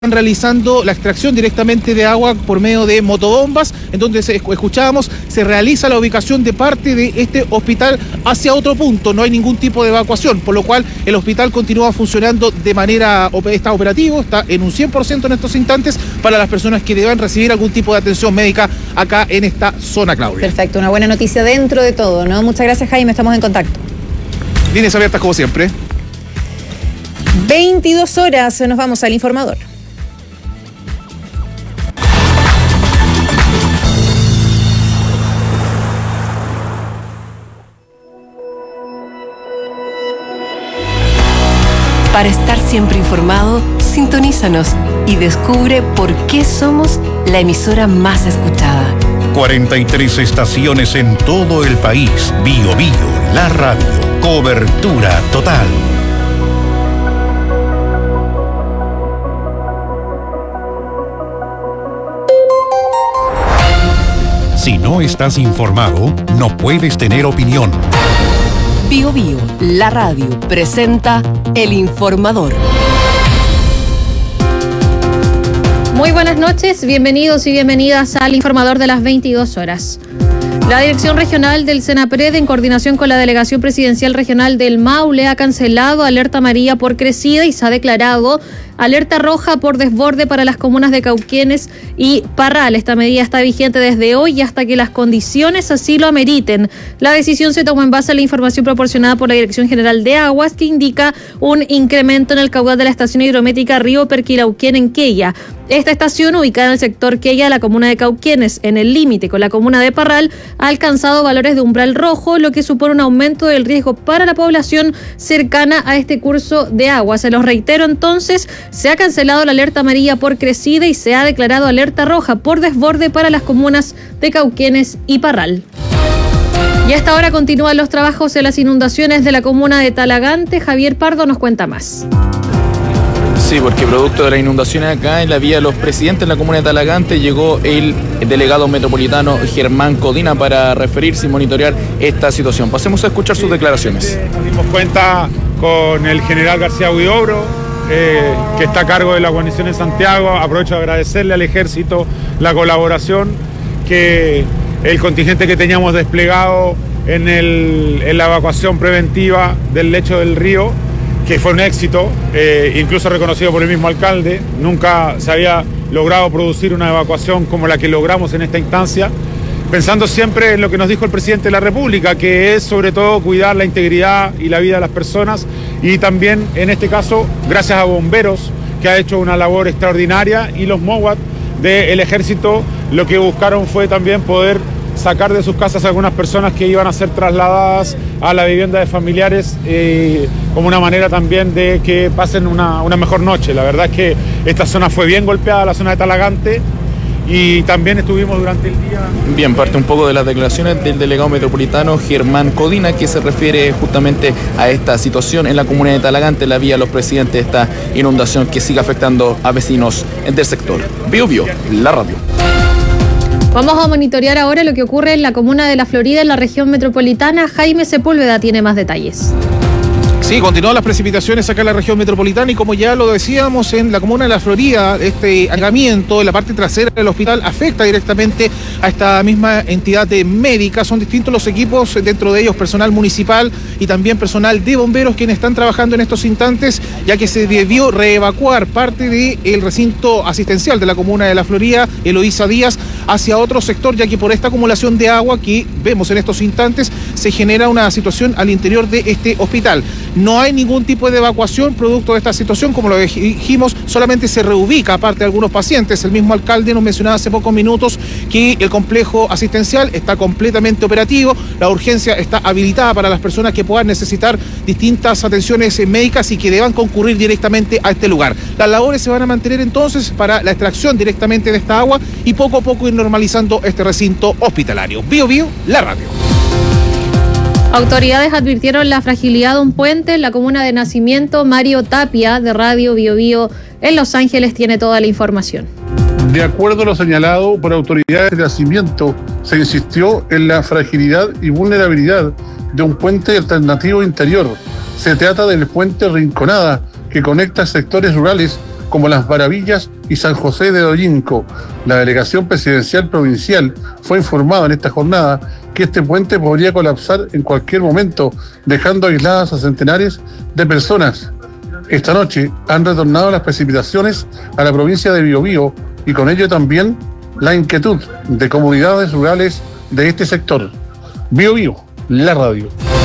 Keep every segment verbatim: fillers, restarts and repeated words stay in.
están realizando la extracción directamente de agua por medio de motobombas. Entonces escuchábamos, se realiza la ubicación de parte de este hospital hacia otro punto, no hay ningún tipo de evacuación, por lo cual el hospital continúa funcionando de manera, está operativo, está en un cien por ciento en estos instantes para las personas que deban recibir algún tipo de atención médica acá en esta zona, Claudia. Perfecto, una buena noticia dentro de todo, ¿no? Muchas gracias, Jaime, estamos en contacto. Líneas abiertas como siempre. veintidós horas, nos vamos al informador. Para estar siempre informado, sintonízanos y descubre por qué somos la emisora más escuchada. cuarenta y tres estaciones en todo el país. Bio Bio, la radio. Cobertura total. Si no estás informado, no puedes tener opinión. Bio Bio, la radio, presenta El Informador. Muy buenas noches, bienvenidos y bienvenidas al Informador de las veintidós horas. La Dirección Regional del Senapred, en coordinación con la Delegación Presidencial Regional del Maule, ha cancelado alerta amarilla por crecida y se ha declarado alerta roja por desborde para las comunas de Cauquenes y Parral. Esta medida está vigente desde hoy y hasta que las condiciones así lo ameriten. La decisión se tomó en base a la información proporcionada por la Dirección General de Aguas, que indica un incremento en el caudal de la estación hidrométrica Río Perquilauquén en Quella. Esta estación, ubicada en el sector Quella de la comuna de Cauquenes, en el límite con la comuna de Parral, ha alcanzado valores de umbral rojo, lo que supone un aumento del riesgo para la población cercana a este curso de agua. Se los reitero entonces, se ha cancelado la alerta amarilla por crecida y se ha declarado alerta roja por desborde para las comunas de Cauquenes y Parral. Y a esta hora continúan los trabajos en las inundaciones de la comuna de Talagante. Javier Pardo nos cuenta más. Sí, porque producto de las inundaciones acá en la vía Los Presidentes, en la comuna de Talagante, llegó el delegado metropolitano Germán Codina para referirse y monitorear esta situación. Pasemos a escuchar sus declaraciones. Nos dimos cuenta con el general García Huidobro, eh, que está a cargo de la guarnición en Santiago. Aprovecho de agradecerle al ejército la colaboración, que el contingente que teníamos desplegado en, el, en la evacuación preventiva del lecho del río, que fue un éxito, eh, incluso reconocido por el mismo alcalde. Nunca se había logrado producir una evacuación como la que logramos en esta instancia, pensando siempre en lo que nos dijo el presidente de la República, que es sobre todo cuidar la integridad y la vida de las personas, y también en este caso gracias a bomberos, que ha hecho una labor extraordinaria, y los MOWAT del ejército lo que buscaron fue también poder sacar de sus casas a algunas personas que iban a ser trasladadas a la vivienda de familiares, eh, como una manera también de que pasen una, una mejor noche. La verdad es que esta zona fue bien golpeada, la zona de Talagante, y también estuvimos durante el día... Bien, parte un poco de las declaraciones del delegado metropolitano Germán Codina, que se refiere justamente a esta situación en la comuna de Talagante, la vía Los Presidentes, esta inundación que sigue afectando a vecinos del sector. Bio Bio, la radio. Vamos a monitorear ahora lo que ocurre en la comuna de La Florida, en la región metropolitana. Jaime Sepúlveda tiene más detalles. Sí, continúan las precipitaciones acá en la región metropolitana y como ya lo decíamos, en la comuna de La Florida, este allanamiento en la parte trasera del hospital afecta directamente a esta misma entidad médica. Son distintos los equipos, dentro de ellos personal municipal y también personal de bomberos, quienes están trabajando en estos instantes, ya que se debió reevacuar parte del recinto asistencial de la comuna de La Florida, Eloísa Díaz, hacia otro sector, ya que por esta acumulación de agua que vemos en estos instantes se genera una situación al interior de este hospital. No hay ningún tipo de evacuación producto de esta situación, como lo dijimos, solamente se reubica aparte de algunos pacientes. El mismo alcalde nos mencionaba hace pocos minutos que el complejo asistencial está completamente operativo, la urgencia está habilitada para las personas que puedan necesitar distintas atenciones médicas y que deban concurrir directamente a este lugar. Las labores se van a mantener entonces para la extracción directamente de esta agua y poco a poco ir normalizando este recinto hospitalario. Bio Bio, la radio. Autoridades advirtieron la fragilidad de un puente en la comuna de Nacimiento. Mario Tapia, de Radio Bio Bio en Los Ángeles, tiene toda la información. De acuerdo a lo señalado por autoridades de Nacimiento, se insistió en la fragilidad y vulnerabilidad de un puente alternativo interior. Se trata del puente Rinconada, que conecta sectores rurales como Las Maravillas y San José de Dollinco. La delegación presidencial provincial fue informada en esta jornada que este puente podría colapsar en cualquier momento, dejando aisladas a centenares de personas. Esta noche han retornado las precipitaciones a la provincia de Biobío y con ello también la inquietud de comunidades rurales de este sector. Biobío, la radio.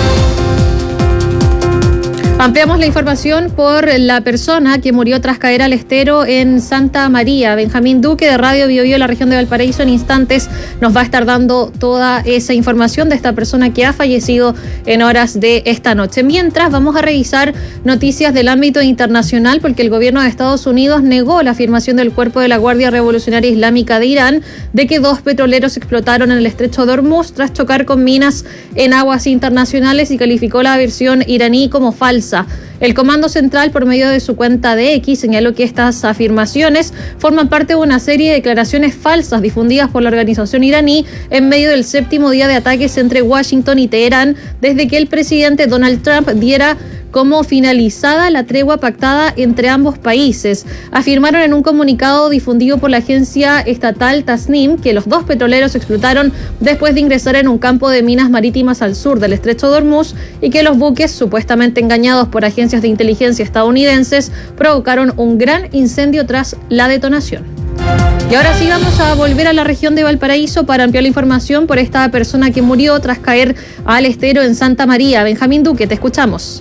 Ampliamos la información por la persona que murió tras caer al estero en Santa María. Benjamín Duque de Radio Bio Bio, la región de Valparaíso, en instantes nos va a estar dando toda esa información de esta persona que ha fallecido en horas de esta noche. Mientras, vamos a revisar noticias del ámbito internacional porque el gobierno de Estados Unidos negó la afirmación del cuerpo de la Guardia Revolucionaria Islámica de Irán de que dos petroleros explotaron en el estrecho de Hormuz tras chocar con minas en aguas internacionales y calificó la versión iraní como falsa. El Comando Central, por medio de su cuenta de X, señaló que estas afirmaciones forman parte de una serie de declaraciones falsas difundidas por la organización iraní en medio del séptimo día de ataques entre Washington y Teherán desde que el presidente Donald Trump diera como finalizada la tregua pactada entre ambos países. Afirmaron en un comunicado difundido por la agencia estatal Tasnim que los dos petroleros explotaron después de ingresar en un campo de minas marítimas al sur del estrecho de Hormuz y que los buques, supuestamente engañados por agencias de inteligencia estadounidenses, provocaron un gran incendio tras la detonación. Y ahora sí vamos a volver a la región de Valparaíso para ampliar la información por esta persona que murió tras caer al estero en Santa María. Benjamín Duque, te escuchamos.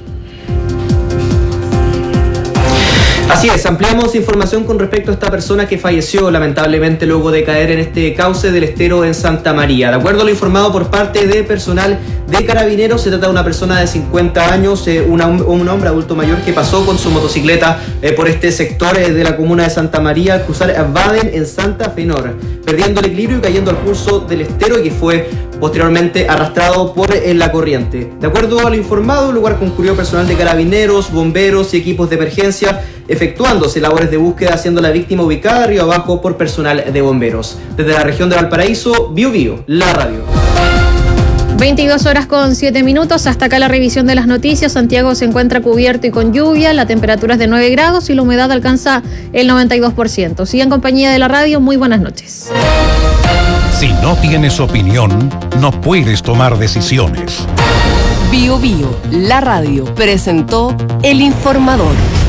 Así es, ampliamos información con respecto a esta persona que falleció lamentablemente luego de caer en este cauce del estero en Santa María. De acuerdo a lo informado por parte de personal de Carabineros, se trata de una persona de cincuenta años, eh, una, un hombre adulto mayor que pasó con su motocicleta eh, por este sector eh, de la comuna de Santa María al cruzar Baden en Santa Fenor, perdiendo el equilibrio y cayendo al curso del estero y que fue posteriormente arrastrado por eh, la corriente. De acuerdo a lo informado, el lugar concurrió personal de Carabineros, bomberos y equipos de emergencia, efectuándose labores de búsqueda, siendo la víctima ubicada río abajo por personal de bomberos. Desde la región de Valparaíso, Bio Bio, la radio. veintidós horas con siete minutos, hasta acá la revisión de las noticias. Santiago se encuentra cubierto y con lluvia, la temperatura es de nueve grados y la humedad alcanza el noventa y dos por ciento. Sigue en compañía de la radio, muy buenas noches. Si no tienes opinión, no puedes tomar decisiones. Bio Bio, la radio, presentó El Informador.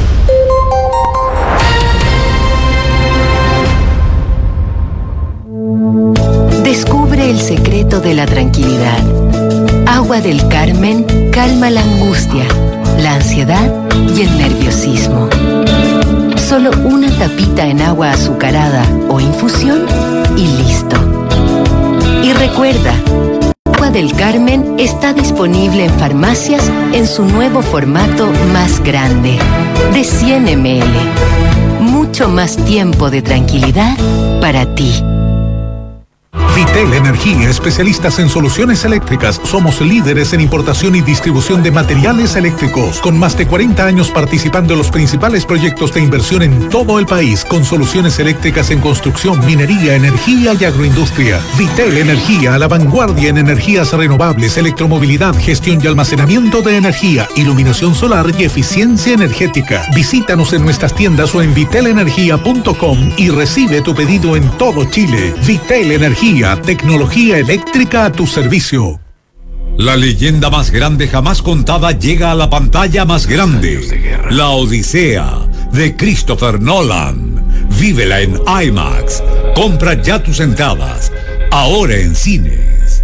Descubre el secreto de la tranquilidad. Agua del Carmen calma la angustia, la ansiedad y el nerviosismo. Solo una tapita en agua azucarada o infusión y listo. Y recuerda, Agua del Carmen está disponible en farmacias en su nuevo formato más grande, de cien mililitros. Mucho más tiempo de tranquilidad para ti. Vitel Energía, especialistas en soluciones eléctricas. Somos líderes en importación y distribución de materiales eléctricos, con más de cuarenta años participando en los principales proyectos de inversión en todo el país, con soluciones eléctricas en construcción, minería, energía y agroindustria. Vitel Energía, a la vanguardia en energías renovables, electromovilidad, gestión y almacenamiento de energía, iluminación solar y eficiencia energética. Visítanos en nuestras tiendas o en vitel energía punto com y recibe tu pedido en todo Chile. Vitel Energía, tecnología eléctrica a tu servicio. La leyenda más grande jamás contada llega a la pantalla más grande. La Odisea, de Christopher Nolan. Vívela en IMAX. Compra ya tus entradas. Ahora en cines.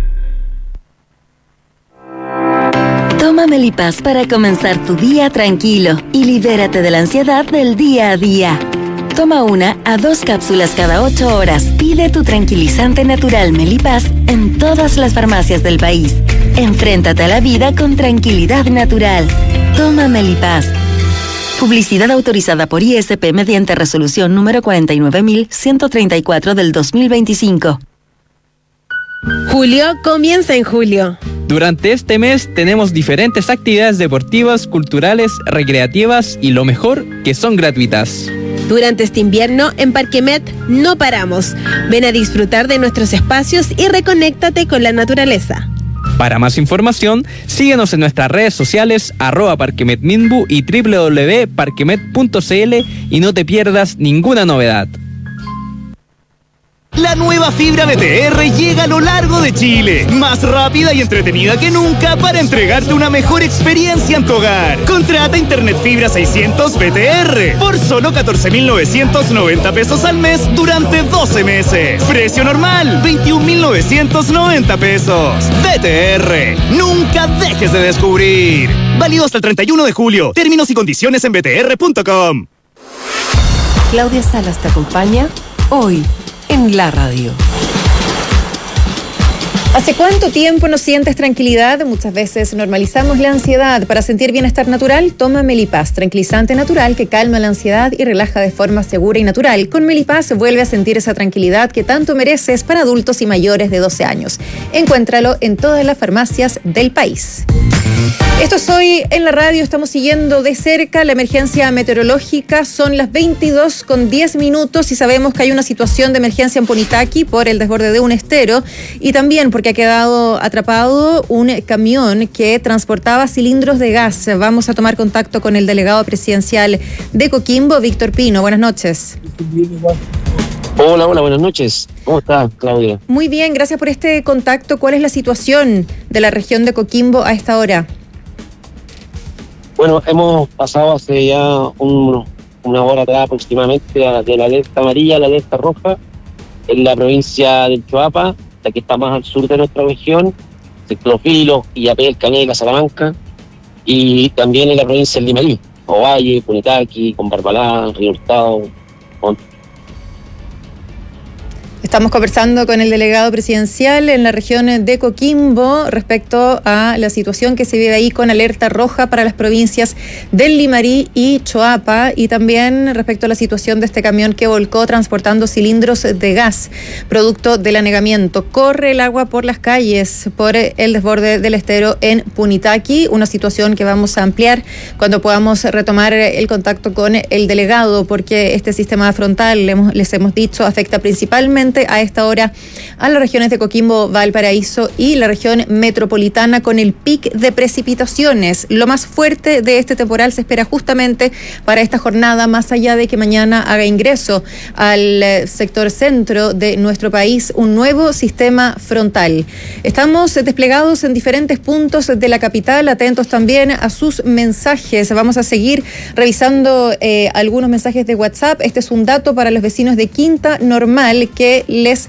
Toma Melipaz para comenzar tu día tranquilo y libérate de la ansiedad del día a día. Toma una a dos cápsulas cada ocho horas. Pide tu tranquilizante natural Melipaz en todas las farmacias del país. Enfréntate a la vida con tranquilidad natural. Toma Melipaz. Publicidad autorizada por I S P mediante resolución número cuarenta y nueve mil ciento treinta y cuatro del dos mil veinticinco. Julio comienza en julio. Durante este mes tenemos diferentes actividades deportivas, culturales, recreativas y lo mejor, que son gratuitas. Durante este invierno, en Parquemet no paramos. Ven a disfrutar de nuestros espacios y reconéctate con la naturaleza. Para más información, síguenos en nuestras redes sociales arroba parquemetminbu y doble u doble u doble u punto parquemet punto c l y no te pierdas ninguna novedad. La nueva fibra B T R llega a lo largo de Chile, más rápida y entretenida que nunca para entregarte una mejor experiencia en tu hogar. Contrata Internet Fibra seiscientos B T R por solo catorce mil novecientos noventa pesos al mes durante doce meses. Precio normal, veintiún mil novecientos noventa pesos. B T R, nunca dejes de descubrir. Válido hasta el treinta y uno de julio. Términos y condiciones en b t r punto com. Claudia Salas te acompaña hoy en la radio. ¿Hace cuánto tiempo no sientes tranquilidad? Muchas veces normalizamos la ansiedad. Para sentir bienestar natural, toma Melipaz, tranquilizante natural que calma la ansiedad y relaja de forma segura y natural. Con Melipaz vuelve a sentir esa tranquilidad que tanto mereces para adultos y mayores de doce años. Encuéntralo en todas las farmacias del país. Esto es Hoy en la Radio. Estamos siguiendo de cerca la emergencia meteorológica. Son las veintidós con diez minutos y sabemos que hay una situación de emergencia en Punitaqui por el desborde de un estero y también porque ha quedado atrapado un camión que transportaba cilindros de gas. Vamos a tomar contacto con el delegado presidencial de Coquimbo, Víctor Pino. Buenas noches. Hola, hola, buenas noches. ¿Cómo está, Claudia? Muy bien, gracias por este contacto. ¿Cuál es la situación de la región de Coquimbo a esta hora? Bueno, hemos pasado hace ya un, una hora atrás aproximadamente de la alerta amarilla a la alerta roja en la provincia del Choapa, la que está más al sur de nuestra región, sector Filo, Illapel, Cañeca, Salamanca, y también en la provincia del Limarí, Ovalle, Punitaqui, Combarbalá, Río Hurtado, Monte. Estamos conversando con el delegado presidencial en la región de Coquimbo respecto a la situación que se vive ahí con alerta roja para las provincias del Limarí y Choapa y también respecto a la situación de este camión que volcó transportando cilindros de gas, producto del anegamiento. Corre el agua por las calles por el desborde del estero en Punitaqui, una situación que vamos a ampliar cuando podamos retomar el contacto con el delegado, porque este sistema frontal, les hemos dicho, afecta principalmente a esta hora a las regiones de Coquimbo, Valparaíso y la región metropolitana con el pic de precipitaciones. Lo más fuerte de este temporal se espera justamente para esta jornada, más allá de que mañana haga ingreso al sector centro de nuestro país un nuevo sistema frontal. Estamos desplegados en diferentes puntos de la capital, atentos también a sus mensajes. Vamos a seguir revisando eh, algunos mensajes de WhatsApp. Este es un dato para los vecinos de Quinta Normal que les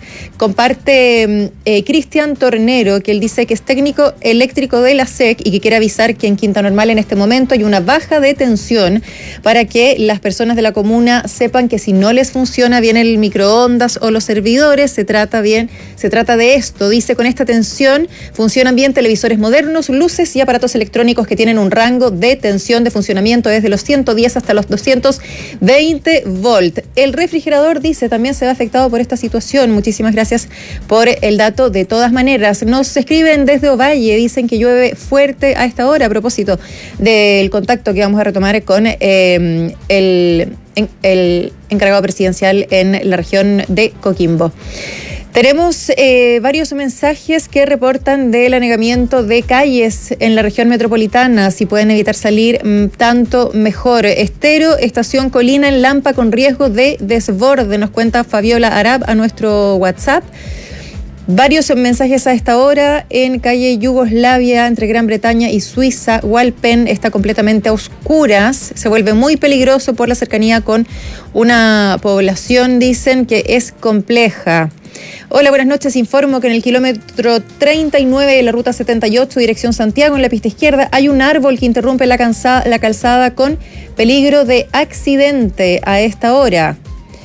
comparte eh, Cristian Tornero, que él dice que es técnico eléctrico de la S E C y que quiere avisar que en Quinta Normal en este momento hay una baja de tensión para que las personas de la comuna sepan que si no les funciona bien el microondas o los servidores, se trata bien, se trata de esto. Dice, con esta tensión funcionan bien televisores modernos, luces y aparatos electrónicos que tienen un rango de tensión de funcionamiento desde los ciento diez hasta los doscientos veinte volt. El refrigerador, dice, también se ve afectado por esta situación. Muchísimas gracias por el dato. De todas maneras, nos escriben desde Ovalle, dicen que llueve fuerte a esta hora, a propósito del contacto que vamos a retomar con eh, el, el encargado presidencial en la región de Coquimbo. Tenemos eh, varios mensajes que reportan del anegamiento de calles en la región metropolitana. Si pueden evitar salir, mmm, tanto mejor. Estero, estación Colina en Lampa con riesgo de desborde, nos cuenta Fabiola Arab a nuestro WhatsApp. Varios mensajes a esta hora. En calle Yugoslavia, entre Gran Bretaña y Suiza, Walpen está completamente a oscuras. Se vuelve muy peligroso por la cercanía con una población, dicen, que es compleja. Hola, buenas noches. Informo que en el kilómetro treinta y nueve de la ruta setenta y ocho, dirección Santiago, en la pista izquierda, hay un árbol que interrumpe la, calzada, la calzada con peligro de accidente a esta hora.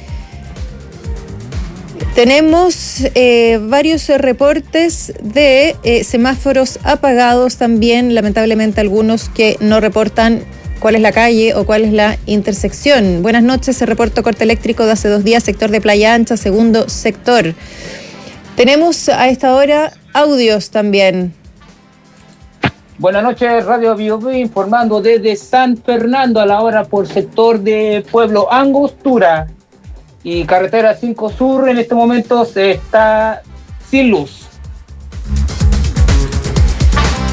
Tenemos eh, varios reportes de eh, semáforos apagados también, lamentablemente algunos que no reportan cuál es la calle o cuál es la intersección. Buenas noches, se reportó corte eléctrico de hace dos días, sector de Playa Ancha, segundo sector. Tenemos a esta hora audios también. Buenas noches, Radio Bio Bio, informando desde San Fernando a la hora por sector de Pueblo Angostura y carretera cinco Sur. En este momento se está sin luz.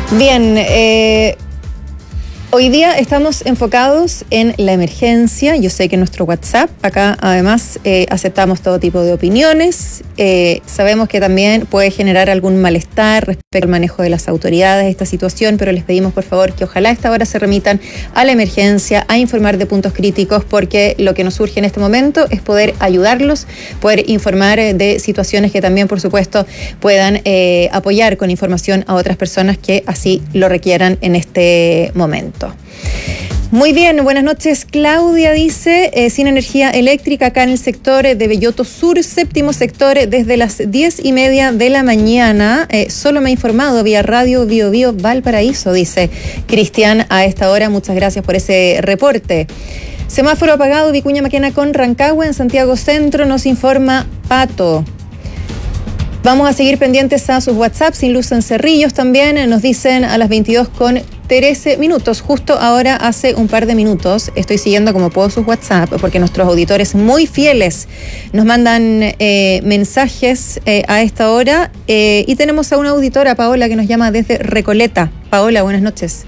Bien, eh, hoy día estamos enfocados en la emergencia. Yo sé que en nuestro WhatsApp, acá además eh, aceptamos todo tipo de opiniones. Eh, sabemos que también puede generar algún malestar respecto al manejo de las autoridades de esta situación, pero les pedimos por favor que ojalá a esta hora se remitan a la emergencia, a informar de puntos críticos, porque lo que nos surge en este momento es poder ayudarlos, poder informar de situaciones que también, por supuesto, puedan eh, apoyar con información a otras personas que así lo requieran en este momento. Muy bien, buenas noches. Claudia dice, eh, sin energía eléctrica acá en el sector de Belloto Sur, séptimo sector, desde las diez y media de la mañana. Eh, solo me ha informado vía radio Bio Bio Valparaíso, dice Cristian a esta hora. Muchas gracias por ese reporte. Semáforo apagado, Vicuña Maquena con Rancagua, en Santiago Centro, nos informa Pato. Vamos a seguir pendientes a sus WhatsApp, sin luz en Cerrillos también, nos dicen a las veintidós con trece minutos. Justo ahora, hace un par de minutos, estoy siguiendo como puedo sus WhatsApp, porque nuestros auditores muy fieles nos mandan eh, mensajes eh, a esta hora. Eh, y tenemos a una auditora, Paola, que nos llama desde Recoleta. Paola, buenas noches.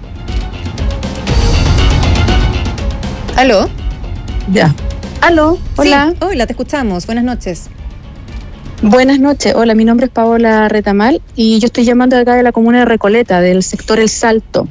¿Aló? Ya. ¿Aló? Hola. Sí, hola, te escuchamos. Buenas noches. Buenas noches, hola, mi nombre es Paola Retamal y yo estoy llamando de acá de la comuna de Recoleta, del sector El Salto.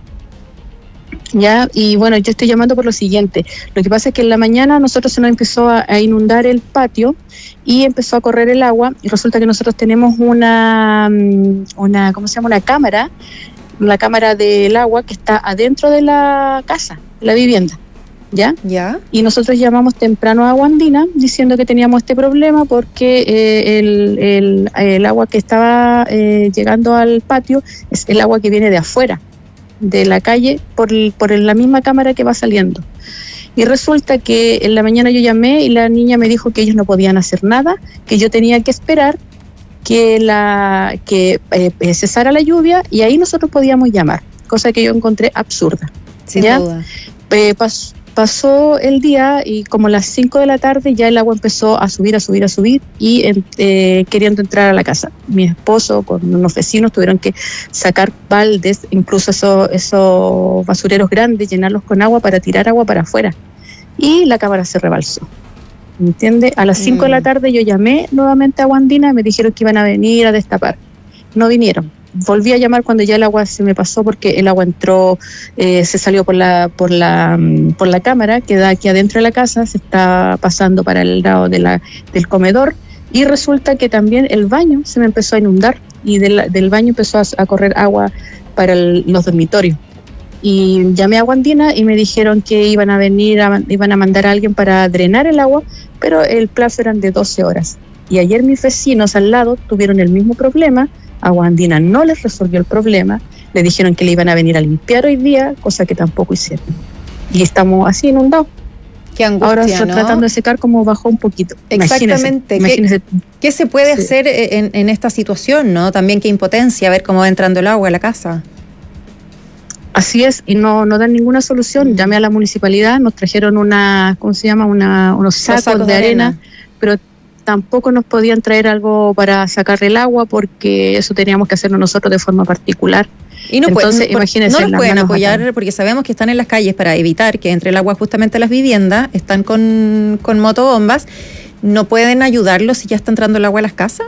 Ya, y bueno, yo estoy llamando por lo siguiente. Lo que pasa es que en la mañana nosotros se nos empezó a, a inundar el patio y empezó a correr el agua, y resulta que nosotros tenemos una, una ¿cómo se llama? Una cámara, la cámara del agua que está adentro de la casa, la vivienda. ¿Ya? ¿Ya? Y nosotros llamamos temprano a Agua Andina diciendo que teníamos este problema porque eh, el, el, el agua que estaba eh, llegando al patio es el agua que viene de afuera, de la calle, por, el, por la misma cámara que va saliendo. Y resulta que en la mañana yo llamé y la niña me dijo que ellos no podían hacer nada, que yo tenía que esperar que, la, que eh, cesara la lluvia y ahí nosotros podíamos llamar, cosa que yo encontré absurda. Sin ¿ya? duda. Eh, pas, Pasó el día y como a las cinco de la tarde ya el agua empezó a subir, a subir, a subir y eh, queriendo entrar a la casa. Mi esposo con unos vecinos tuvieron que sacar baldes, incluso esos, esos basureros grandes, llenarlos con agua para tirar agua para afuera. Y la cámara se rebalsó. ¿Me entiende? A las cinco mm. de la tarde yo llamé nuevamente a Agua Andina y me dijeron que iban a venir a destapar. No vinieron. Volví a llamar cuando ya el agua se me pasó porque el agua entró, eh, se salió por la, por la, por la cámara que da aquí adentro de la casa, se está pasando para el lado de la, del comedor y resulta que también el baño se me empezó a inundar y del, del baño empezó a, a correr agua para el, los dormitorios. Y llamé a Agua Andina y me dijeron que iban a venir, a, iban a mandar a alguien para drenar el agua, pero el plazo eran de doce horas. Y ayer mis vecinos al lado tuvieron el mismo problema. Agua Andina no les resolvió el problema, le dijeron que le iban a venir a limpiar hoy día, cosa que tampoco hicieron. Y estamos así inundados. Qué angustia, ahora estoy ¿no? tratando de secar como bajó un poquito. Exactamente. Imagínese, ¿Qué, ¿Qué se puede sí. hacer en, en esta situación, no? También qué impotencia, ver cómo va entrando el agua a la casa. Así es, y no, no dan ninguna solución. Llamé a la municipalidad, nos trajeron una, ¿cómo se llama? Una, unos sacos, sacos de, de arena, arena, pero tampoco nos podían traer algo para sacar el agua porque eso teníamos que hacerlo nosotros de forma particular. Y no, Entonces, pueden, imagínense, no nos pueden apoyar acá, porque sabemos que están en las calles para evitar que entre el agua justamente a las viviendas, están con, con motobombas. ¿No pueden ayudarlos si ya está entrando el agua a las casas?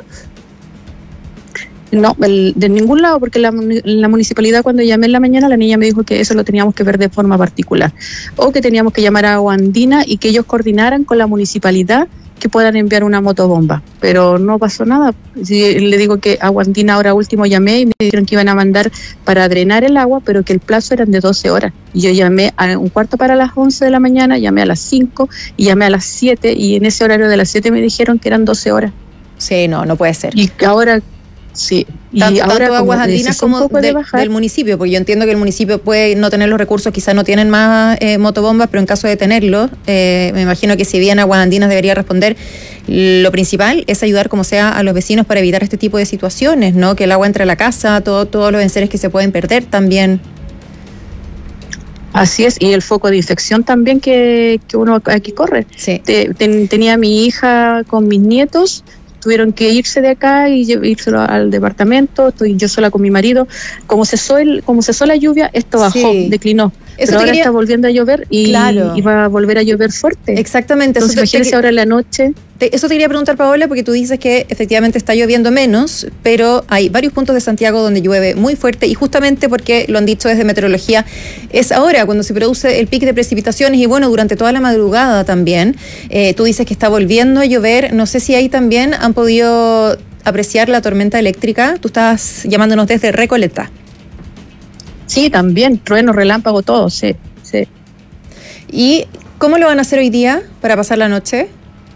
No, el, de ningún lado, porque la, la municipalidad cuando llamé en la mañana, la niña me dijo que eso lo teníamos que ver de forma particular, o que teníamos que llamar a Agua Andina y que ellos coordinaran con la municipalidad que puedan enviar una motobomba, pero no pasó nada. Si le digo que Agua Andina ahora último llamé y me dijeron que iban a mandar para drenar el agua, pero que el plazo eran de doce horas. Y yo llamé a un cuarto para las once de la mañana, llamé a las cinco y llamé a las siete y en ese horario de las siete me dijeron que eran doce horas. Sí, no, no puede ser. Y ahora... Sí, y tanto, ahora tanto Aguas Andinas como de, del municipio, porque yo entiendo que el municipio puede no tener los recursos, quizás no tienen más eh, motobombas, pero en caso de tenerlo, eh, me imagino que si bien Aguas Andinas debería responder, lo principal es ayudar como sea a los vecinos para evitar este tipo de situaciones, ¿no? Que el agua entre a la casa, todo, todos los enseres que se pueden perder también. Así es, y el foco de infección también que, que uno aquí corre. Sí. Te, ten, tenía a mi hija con mis nietos tuvieron que irse de acá y irse al departamento. Estoy yo sola con mi marido. Como cesó, el, como cesó la lluvia, esto bajó, sí. declinó. Eso pero ahora quería... está volviendo a llover y, claro. y va a volver a llover fuerte. Exactamente. Entonces, imagínense te... ahora en la noche. Te, eso te quería preguntar, Paola, porque tú dices que efectivamente está lloviendo menos, pero hay varios puntos de Santiago donde llueve muy fuerte y justamente porque lo han dicho desde meteorología, es ahora cuando se produce el pico de precipitaciones y bueno, durante toda la madrugada también. Eh, tú dices que está volviendo a llover. No sé si ahí también han podido apreciar la tormenta eléctrica. Tú estás llamándonos desde Recoleta. Sí, también, trueno, relámpago, todo, sí, sí. ¿Y cómo lo van a hacer hoy día para pasar la noche?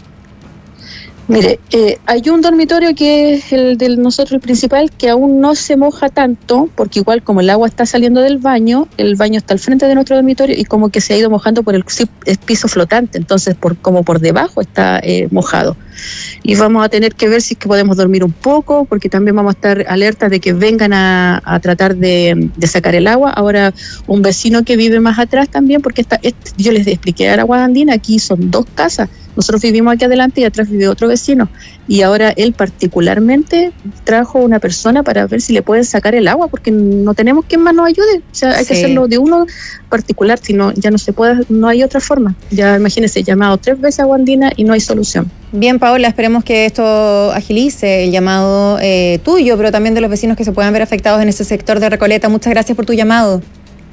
Mire, eh, hay un dormitorio que es el de nosotros, el principal, que aún no se moja tanto, porque igual como el agua está saliendo del baño, el baño está al frente de nuestro dormitorio y como que se ha ido mojando por el, el piso flotante, entonces por como por debajo está eh, mojado. Y vamos a tener que ver si es que podemos dormir un poco, porque también vamos a estar alertas de que vengan a, a tratar de, de sacar el agua. Ahora, un vecino que vive más atrás también, porque está, este, yo les expliqué a Aragua Andina, aquí son dos casas. Nosotros vivimos aquí adelante y atrás vive otro vecino. Y ahora él particularmente trajo una persona para ver si le pueden sacar el agua, porque no tenemos quien más nos ayude. O sea, hay sí. que hacerlo de uno particular, si no, ya no se puede, no hay otra forma. Ya imagínense, llamado tres veces a Guandina y no hay solución. Bien, Paola, esperemos que esto agilice el llamado eh, tuyo, pero también de los vecinos que se puedan ver afectados en ese sector de Recoleta. Muchas gracias por tu llamado.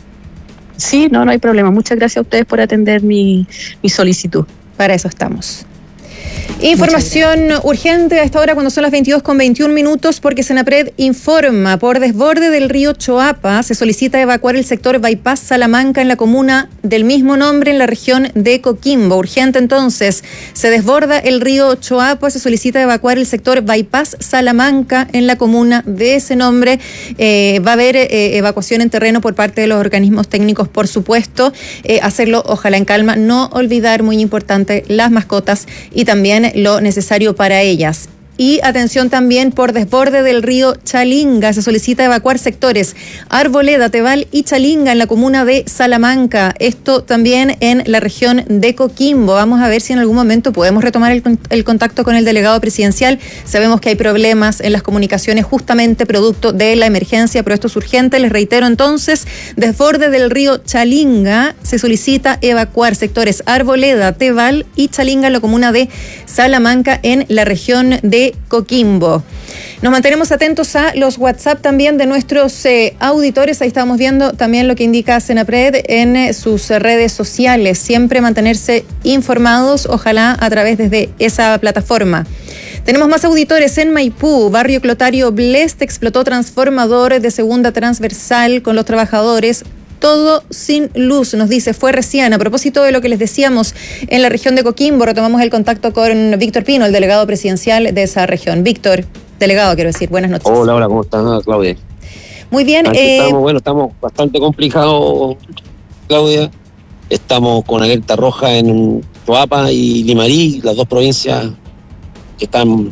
Sí, no, no hay problema. Muchas gracias a ustedes por atender mi, mi solicitud. Para eso estamos. Información urgente a esta hora cuando son las veintidós con veintiún minutos, porque Senapred informa: por desborde del río Choapa se solicita evacuar el sector Bypass Salamanca en la comuna del mismo nombre en la región de Coquimbo. Urgente entonces, se desborda el río Choapa, se solicita evacuar el sector Bypass Salamanca en la comuna de ese nombre. Eh, va a haber eh, evacuación en terreno por parte de los organismos técnicos, por supuesto. Eh, hacerlo ojalá en calma, no olvidar, muy importante, las mascotas y también lo necesario para ellas. Y atención también, por desborde del río Chalinga se solicita evacuar sectores Arboleda, Teval y Chalinga en la comuna de Salamanca. Esto también en la región de Coquimbo. Vamos a ver si en algún momento podemos retomar el, el contacto con el delegado presidencial. Sabemos que hay problemas en las comunicaciones justamente producto de la emergencia, pero esto es urgente. Les reitero entonces, desborde del río Chalinga se solicita evacuar sectores Arboleda, Teval y Chalinga en la comuna de Salamanca en la región de Coquimbo. Nos mantenemos atentos a los WhatsApp también de nuestros eh, auditores. Ahí estamos viendo también lo que indica Senapred en eh, sus redes sociales. Siempre mantenerse informados, ojalá a través desde esa plataforma. Tenemos más auditores en Maipú. Barrio Clotario Blest explotó transformador de segunda transversal con los trabajadores. Todo sin luz, nos dice, fue recién. A propósito de lo que les decíamos en la región de Coquimbo, retomamos el contacto con Víctor Pino, el delegado presidencial de esa región. Víctor, delegado, quiero decir, buenas noches. Hola, hola, ¿cómo estás, Claudia? Muy bien. Eh... Estamos, bueno, estamos bastante complicados, Claudia. Estamos con alerta roja en Choapa y Limarí, las dos provincias que están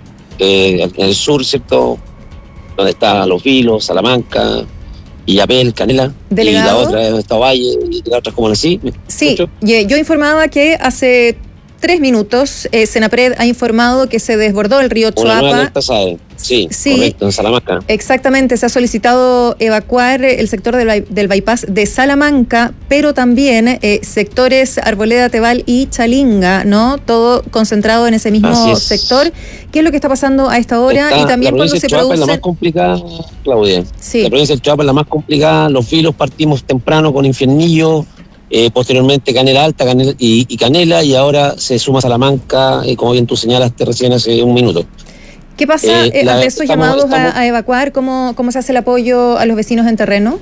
eh, en el sur, ¿cierto? Donde está Los Vilos, Salamanca, Illapel, Canela, ¿Delegado? Y la otra es esta Valle, y la otra es como así. Sí, yo informaba que hace tres minutos eh, Senapred ha informado que se desbordó el río Choapa. Sí, sí, correcto, en Salamanca. Exactamente, se ha solicitado evacuar el sector del, del bypass de Salamanca, pero también eh, sectores Arboleda, Teval y Chalinga, ¿no? Todo concentrado en ese mismo sector. ¿Qué es lo que está pasando a esta hora? Está, y también cuando se produce... La provincia del Choapa es la más complicada, Claudia. Sí. La provincia del Choapa es la más complicada. Los Vilos partimos temprano con Infiernillo, eh, posteriormente Canela Alta Canela y, y Canela, y ahora se suma Salamanca, eh, como bien tú señalaste recién hace un minuto. ¿Qué pasa eh, eh, la, ante estos estamos, llamados estamos, a, a evacuar? ¿Cómo, ¿Cómo se hace el apoyo a los vecinos en terreno?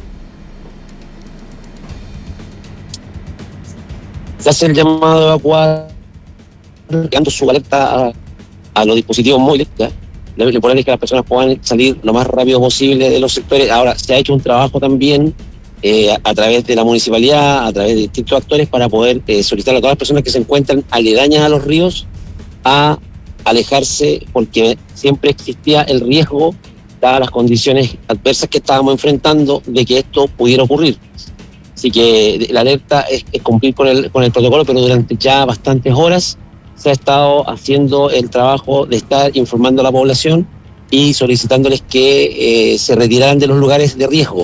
Se hace el llamado a evacuar, dando su alerta a, a los dispositivos móviles. ¿Ya? Lo importante es que las personas puedan salir lo más rápido posible de los sectores. Ahora, se ha hecho un trabajo también eh, a, a través de la municipalidad, a través de distintos actores, para poder eh, solicitar a todas las personas que se encuentran aledañas a los ríos a alejarse, porque siempre existía el riesgo, dadas las condiciones adversas que estábamos enfrentando, de que esto pudiera ocurrir. Así que la alerta es, es cumplir con el, con el protocolo, pero durante ya bastantes horas se ha estado haciendo el trabajo de estar informando a la población y solicitándoles que eh, se retiraran de los lugares de riesgo.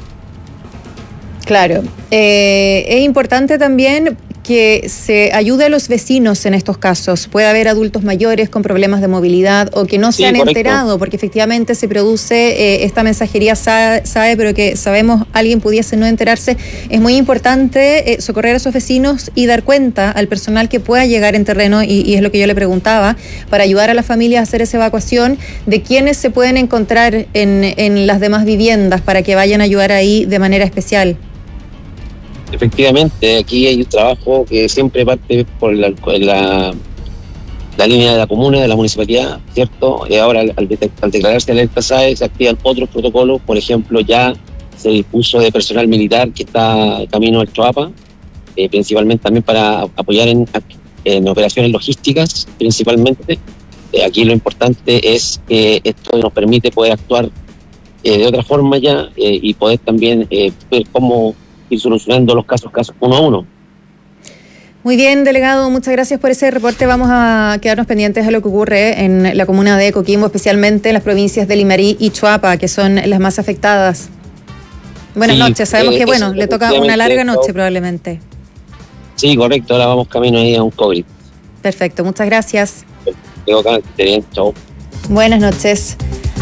Claro, eh, es importante también que se ayude a los vecinos en estos casos. Puede haber adultos mayores con problemas de movilidad o que no se Sí, han correcto. enterado, porque efectivamente se produce eh, esta mensajería SAE, SAE, pero que sabemos alguien pudiese no enterarse. Es muy importante eh, socorrer a esos vecinos y dar cuenta al personal que pueda llegar en terreno, y, y es lo que yo le preguntaba, para ayudar a las familias a hacer esa evacuación, de quienes se pueden encontrar en, en las demás viviendas para que vayan a ayudar ahí de manera especial. Efectivamente, aquí hay un trabajo que siempre parte por la, la, la línea de la comuna, de la municipalidad, ¿cierto? Y ahora, al, al declararse la alerta SAE, se activan otros protocolos. Por ejemplo, ya se dispuso de personal militar que está camino al Choapa, eh, principalmente también para apoyar en, en operaciones logísticas, principalmente. Eh, aquí lo importante es que esto nos permite poder actuar eh, de otra forma ya eh, y poder también eh, ver cómo ir solucionando los casos, casos uno a uno. Muy bien, delegado, muchas gracias por ese reporte. Vamos a quedarnos pendientes de lo que ocurre en la comuna de Coquimbo, especialmente en las provincias de Limarí y Choapa, que son las más afectadas. Buenas Sí, noches, sabemos eh, que bueno, eso, le toca una larga noche probablemente. Sí, correcto, ahora vamos camino ahí a un COVID. Perfecto, muchas gracias. Tengo que esté bien, chao. Buenas noches.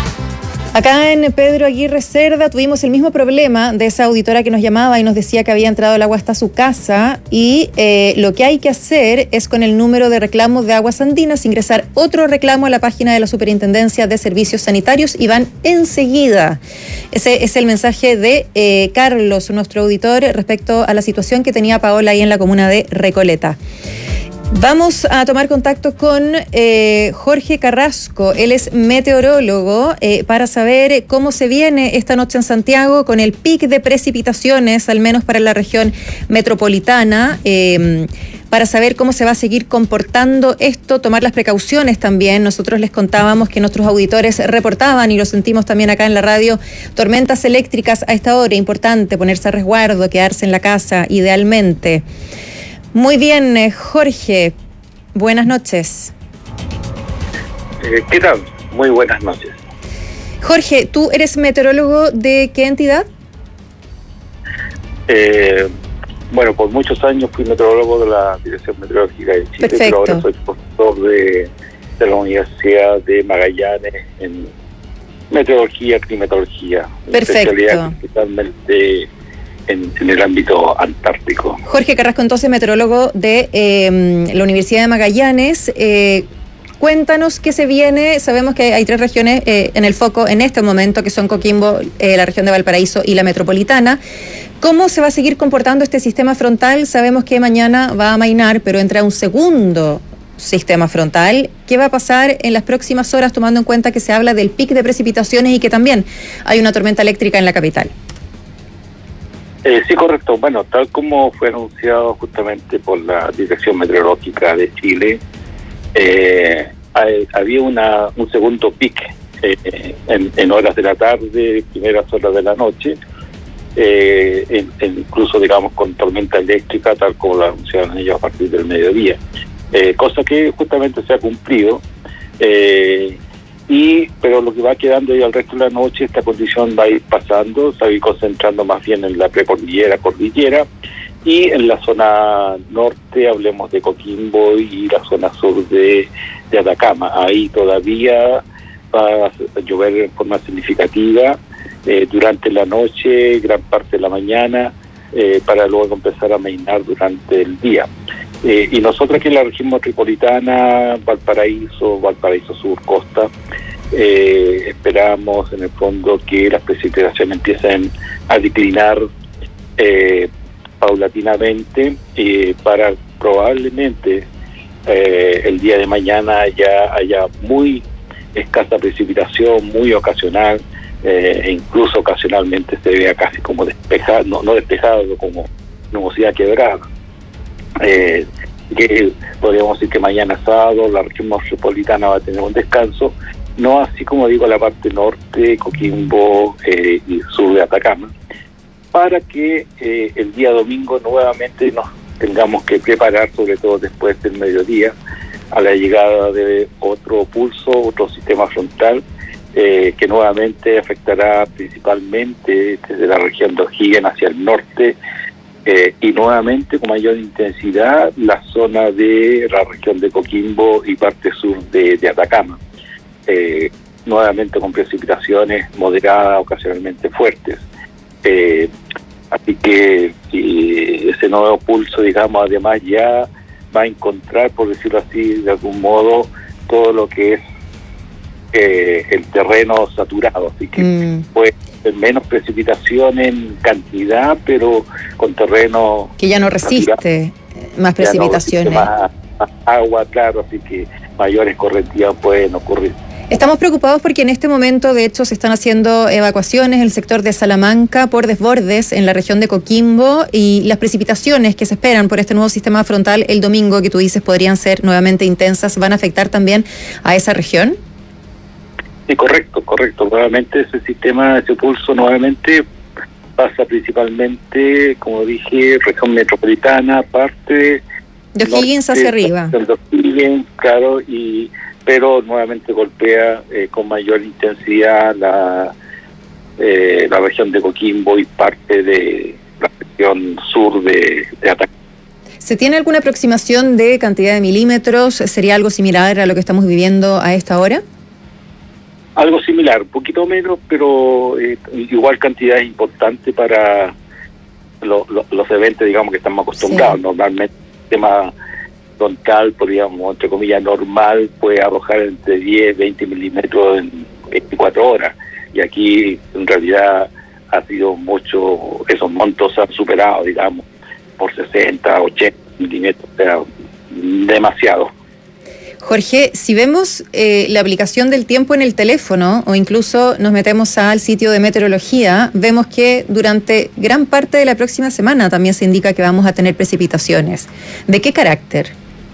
Acá en Pedro Aguirre Cerda tuvimos el mismo problema de esa auditora que nos llamaba y nos decía que había entrado el agua hasta su casa, y eh, lo que hay que hacer es, con el número de reclamos de Aguas Andinas, ingresar otro reclamo a la página de la Superintendencia de Servicios Sanitarios y van enseguida. Ese es el mensaje de eh, Carlos, nuestro auditor, respecto a la situación que tenía Paola ahí en la comuna de Recoleta. Vamos a tomar contacto con eh, Jorge Carrasco. Él es meteorólogo, eh, para saber cómo se viene esta noche en Santiago con el pic de precipitaciones, al menos para la región metropolitana, eh, para saber cómo se va a seguir comportando esto, tomar las precauciones también. Nosotros les contábamos que nuestros auditores reportaban, y lo sentimos también acá en la radio, tormentas eléctricas a esta hora. Importante ponerse a resguardo, quedarse en la casa idealmente. Muy bien, eh, Jorge, buenas noches. Eh, ¿Qué tal? Muy buenas noches. Jorge, ¿tú eres meteorólogo de qué entidad? Eh, bueno, por muchos años fui meteorólogo de la Dirección Meteorológica de Chile, Perfecto. pero ahora soy profesor de, de la Universidad de Magallanes en meteorología, climatología. Perfecto. Especialidad principalmente en, en el ámbito antártico. Jorge Carrasco, entonces meteorólogo de eh, la Universidad de Magallanes. Eh, cuéntanos qué se viene. Sabemos que hay tres regiones eh, en el foco en este momento, que son Coquimbo, eh, la región de Valparaíso y la metropolitana. ¿Cómo se va a seguir comportando este sistema frontal? Sabemos que mañana va a amainar, pero entra un segundo sistema frontal. ¿Qué va a pasar en las próximas horas, tomando en cuenta que se habla del pic de precipitaciones y que también hay una tormenta eléctrica en la capital? Eh, sí, correcto. Bueno, tal como fue anunciado justamente por la Dirección Meteorológica de Chile, eh, hay, había una, un segundo pic eh, en, en horas de la tarde, primeras horas de la noche, eh, en, en incluso, digamos, con tormenta eléctrica, tal como lo anunciaron ellos a partir del mediodía. Eh, cosa que justamente se ha cumplido. Eh, Y, pero lo que va quedando ahí al resto de la noche, esta condición va a ir pasando, se va a ir concentrando más bien en la precordillera, cordillera, y en la zona norte, hablemos de Coquimbo, y la zona sur de, de Atacama. Ahí todavía va a llover en forma significativa eh, durante la noche, gran parte de la mañana, eh, para luego empezar a amainar durante el día. Eh, y nosotros aquí en la región metropolitana, Valparaíso, Valparaíso Sur, Costa, eh, esperamos en el fondo que las precipitaciones empiecen a declinar eh, paulatinamente eh, para probablemente eh, el día de mañana ya haya muy escasa precipitación, muy ocasional, eh, e incluso ocasionalmente se vea casi como despejado, no, no despejado, como nubosidad quebrada. Eh, que podríamos decir que mañana sábado la región metropolitana va a tener un descanso, no así como digo la parte norte, Coquimbo eh, y sur de Atacama, para que eh, el día domingo nuevamente nos tengamos que preparar, sobre todo después del mediodía, a la llegada de otro pulso, otro sistema frontal, eh, que nuevamente afectará principalmente desde la región de O'Higgins hacia el norte, eh, y nuevamente con mayor intensidad la zona de la región de Coquimbo y parte sur de, de Atacama, eh, nuevamente con precipitaciones moderadas, ocasionalmente fuertes. Eh, así que y ese nuevo pulso, digamos, además ya va a encontrar, por decirlo así, de algún modo, todo lo que es eh, el terreno saturado, así que mm. puede ser menos precipitación en cantidad, pero con terreno que ya no resiste saturado, más precipitaciones, no más, más agua, claro, así que mayores correntías pueden ocurrir. Estamos preocupados porque en este momento, de hecho, se están haciendo evacuaciones en el sector de Salamanca por desbordes en la región de Coquimbo, y las precipitaciones que se esperan por este nuevo sistema frontal el domingo, que tú dices podrían ser nuevamente intensas, ¿van a afectar también a esa región? Sí, correcto, correcto. Nuevamente ese sistema, ese pulso nuevamente pasa principalmente, como dije, región metropolitana, parte de O'Higgins hacia arriba. De O'Higgins, claro, y pero nuevamente golpea eh, con mayor intensidad la eh, la región de Coquimbo y parte de la región sur de, de Atacama. ¿Se tiene alguna aproximación de cantidad de milímetros? ¿Sería algo similar a lo que estamos viviendo a esta hora? Algo similar, un poquito menos, pero eh, igual cantidad importante para lo, lo, los eventos, digamos, que estamos acostumbrados. Sí. Normalmente el tema frontal, podríamos, entre comillas, normal, puede arrojar entre diez, veinte milímetros en veinticuatro horas. Y aquí, en realidad, ha sido mucho, esos montos se han superado, digamos, por sesenta, ochenta milímetros, o sea, demasiado. Jorge, si vemos eh, la aplicación del tiempo en el teléfono, o incluso nos metemos al sitio de meteorología, vemos que durante gran parte de la próxima semana también se indica que vamos a tener precipitaciones. ¿De qué carácter?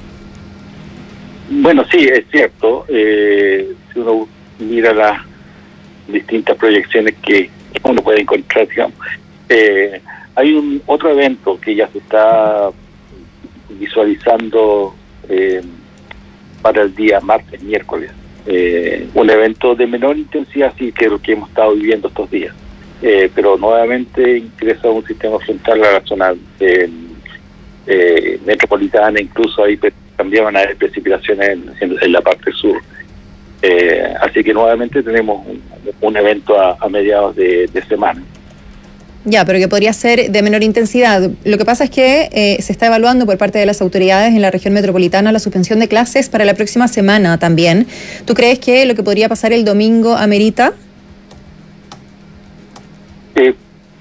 Bueno, sí, es cierto. Eh, si uno mira las distintas proyecciones que uno puede encontrar, digamos, eh, hay un otro evento que ya se está visualizando eh, para el día martes, miércoles. Eh, un evento de menor intensidad, sí, que es lo que hemos estado viviendo estos días. Eh, pero nuevamente ingresa un sistema frontal a la zona eh, eh, metropolitana, incluso ahí también van a haber precipitaciones en, en, en la parte sur. Eh, así que nuevamente tenemos un, un evento a, a mediados de, de semana. Ya, pero que podría ser de menor intensidad. Lo que pasa es que eh, se está evaluando por parte de las autoridades en la región metropolitana la suspensión de clases para la próxima semana también. ¿Tú crees que lo que podría pasar el domingo amerita? Eh,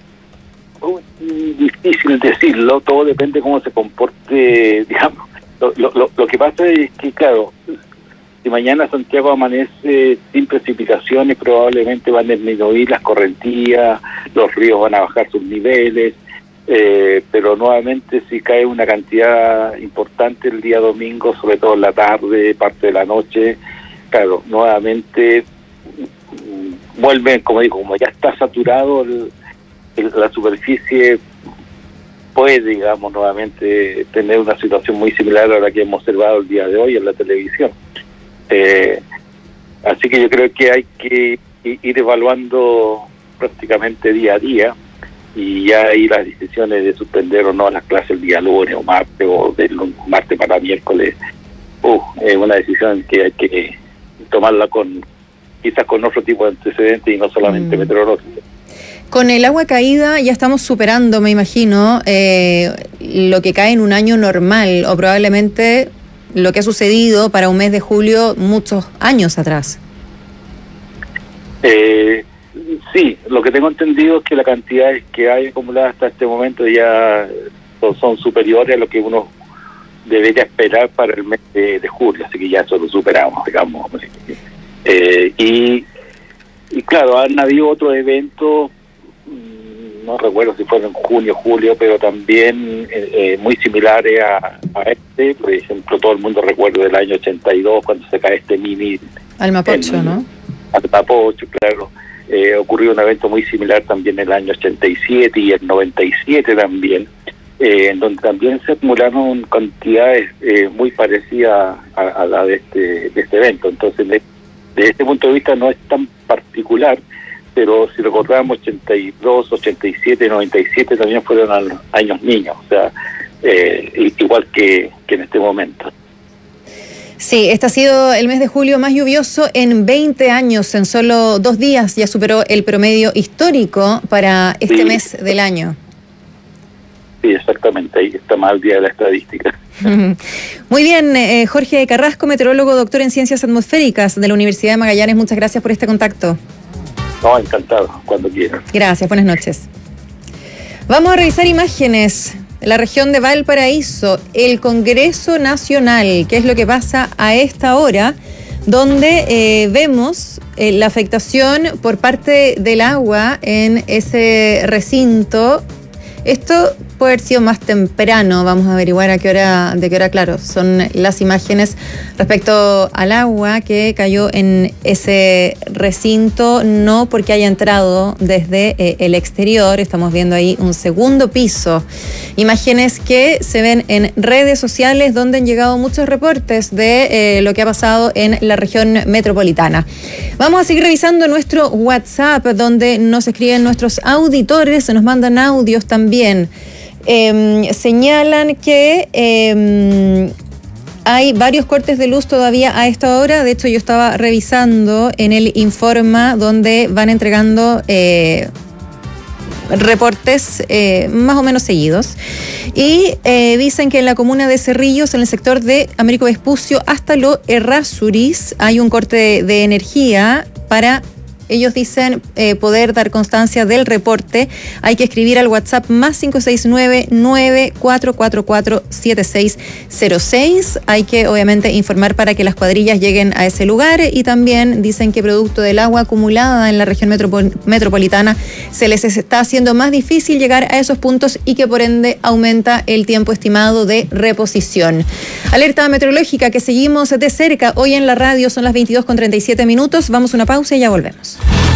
difícil decirlo, todo depende de cómo se comporte, digamos. Lo, lo, lo que pasa es que, claro, si mañana Santiago amanece sin precipitaciones, probablemente van a disminuir las correntías, los ríos van a bajar sus niveles, eh, pero nuevamente si cae una cantidad importante el día domingo, sobre todo en la tarde, parte de la noche, claro, nuevamente vuelven, como digo, como ya está saturado el, el, la superficie, puede, digamos, nuevamente tener una situación muy similar a la que hemos observado el día de hoy en la televisión. Eh, así que yo creo que hay que ir evaluando prácticamente día a día, y ya ahí las decisiones de suspender o no las clases el día lunes o martes, o del martes para miércoles, uh, es una decisión que hay que tomarla con quizás con otro tipo de antecedentes y no solamente mm. meteorológico. Con el agua caída ya estamos superando, me imagino, eh, lo que cae en un año normal, o probablemente lo que ha sucedido para un mes de julio muchos años atrás. Eh, sí, lo que tengo entendido es que la cantidad que hay acumulada hasta este momento ya son, son superiores a lo que uno debería esperar para el mes de, de julio, así que ya eso lo superamos, digamos. Eh, y, y claro, han habido otros eventos, no recuerdo si fueron en junio, julio, pero también eh, eh, muy similares a, a este. Por ejemplo, todo el mundo recuerda del año ochenta y dos, cuando se cae este mini... Al Mapocho, en, ¿no? Al Mapocho, claro. Eh, ocurrió un evento muy similar también en el año ochenta y siete y el noventa y siete también. eh, en donde también se acumularon cantidades eh, muy parecidas a, a la de este, de este evento. Entonces, de, de este punto de vista no es tan particular, pero si recordamos ochenta y dos, ochenta y siete, noventa y siete también fueron al, años niños, o sea, eh, igual que, que en este momento. Sí, este ha sido el mes de julio más lluvioso en veinte años. En solo dos días ya superó el promedio histórico para este Sí. mes del año. Sí, exactamente, ahí está mal día de la estadística. Muy bien, eh, Jorge Carrasco, meteorólogo, doctor en Ciencias Atmosféricas de la Universidad de Magallanes. Muchas gracias por este contacto. No, encantado, cuando quieran. Gracias, buenas noches. Vamos a revisar imágenes. La región de Valparaíso, el Congreso Nacional, ¿qué es lo que pasa a esta hora? Donde eh, vemos eh, la afectación por parte del agua en ese recinto. Esto puede haber sido más temprano, vamos a averiguar a qué hora, de qué hora, claro, son las imágenes respecto al agua que cayó en ese recinto, no porque haya entrado desde eh, el exterior, estamos viendo ahí un segundo piso. Imágenes que se ven en redes sociales donde han llegado muchos reportes de eh, lo que ha pasado en la región metropolitana. Vamos a seguir revisando nuestro WhatsApp, donde nos escriben nuestros auditores, se nos mandan audios también. Eh, señalan que eh, hay varios cortes de luz todavía a esta hora. De hecho, yo estaba revisando en el Informa, donde van entregando eh, reportes eh, más o menos seguidos. Y eh, dicen que en la comuna de Cerrillos, en el sector de Américo Vespucio hasta Lo Errázuriz, hay un corte de, de energía para... Ellos dicen eh, poder dar constancia del reporte. Hay que escribir al WhatsApp más cinco seis nueve, nueve cuatro cuatro cuatro, siete seis cero seis. Hay que obviamente informar para que las cuadrillas lleguen a ese lugar. Y también dicen que producto del agua acumulada en la región metropol- metropolitana se les está haciendo más difícil llegar a esos puntos y que por ende aumenta el tiempo estimado de reposición. Alerta meteorológica que seguimos de cerca hoy en la radio. Son las veintidós con treinta y siete minutos. Vamos a una pausa y ya volvemos.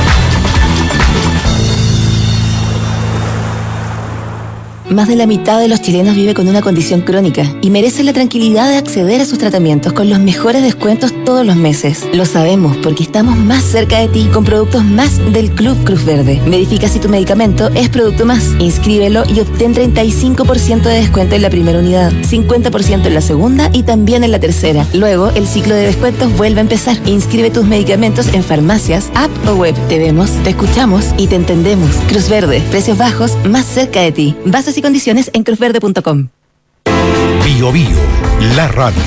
Más de la mitad de los chilenos vive con una condición crónica y merece la tranquilidad de acceder a sus tratamientos con los mejores descuentos todos los meses. Lo sabemos porque estamos más cerca de ti con productos más del Club Cruz Verde. Verifica si tu medicamento es producto más. Inscríbelo y obtén treinta y cinco por ciento de descuento en la primera unidad, cincuenta por ciento en la segunda y también en la tercera. Luego, el ciclo de descuentos vuelve a empezar. Inscribe tus medicamentos en farmacias, app o web. Te vemos, te escuchamos y te entendemos. Cruz Verde, precios bajos, más cerca de ti. Bases y condiciones en cruz verde punto com. Bio Bio, la radio.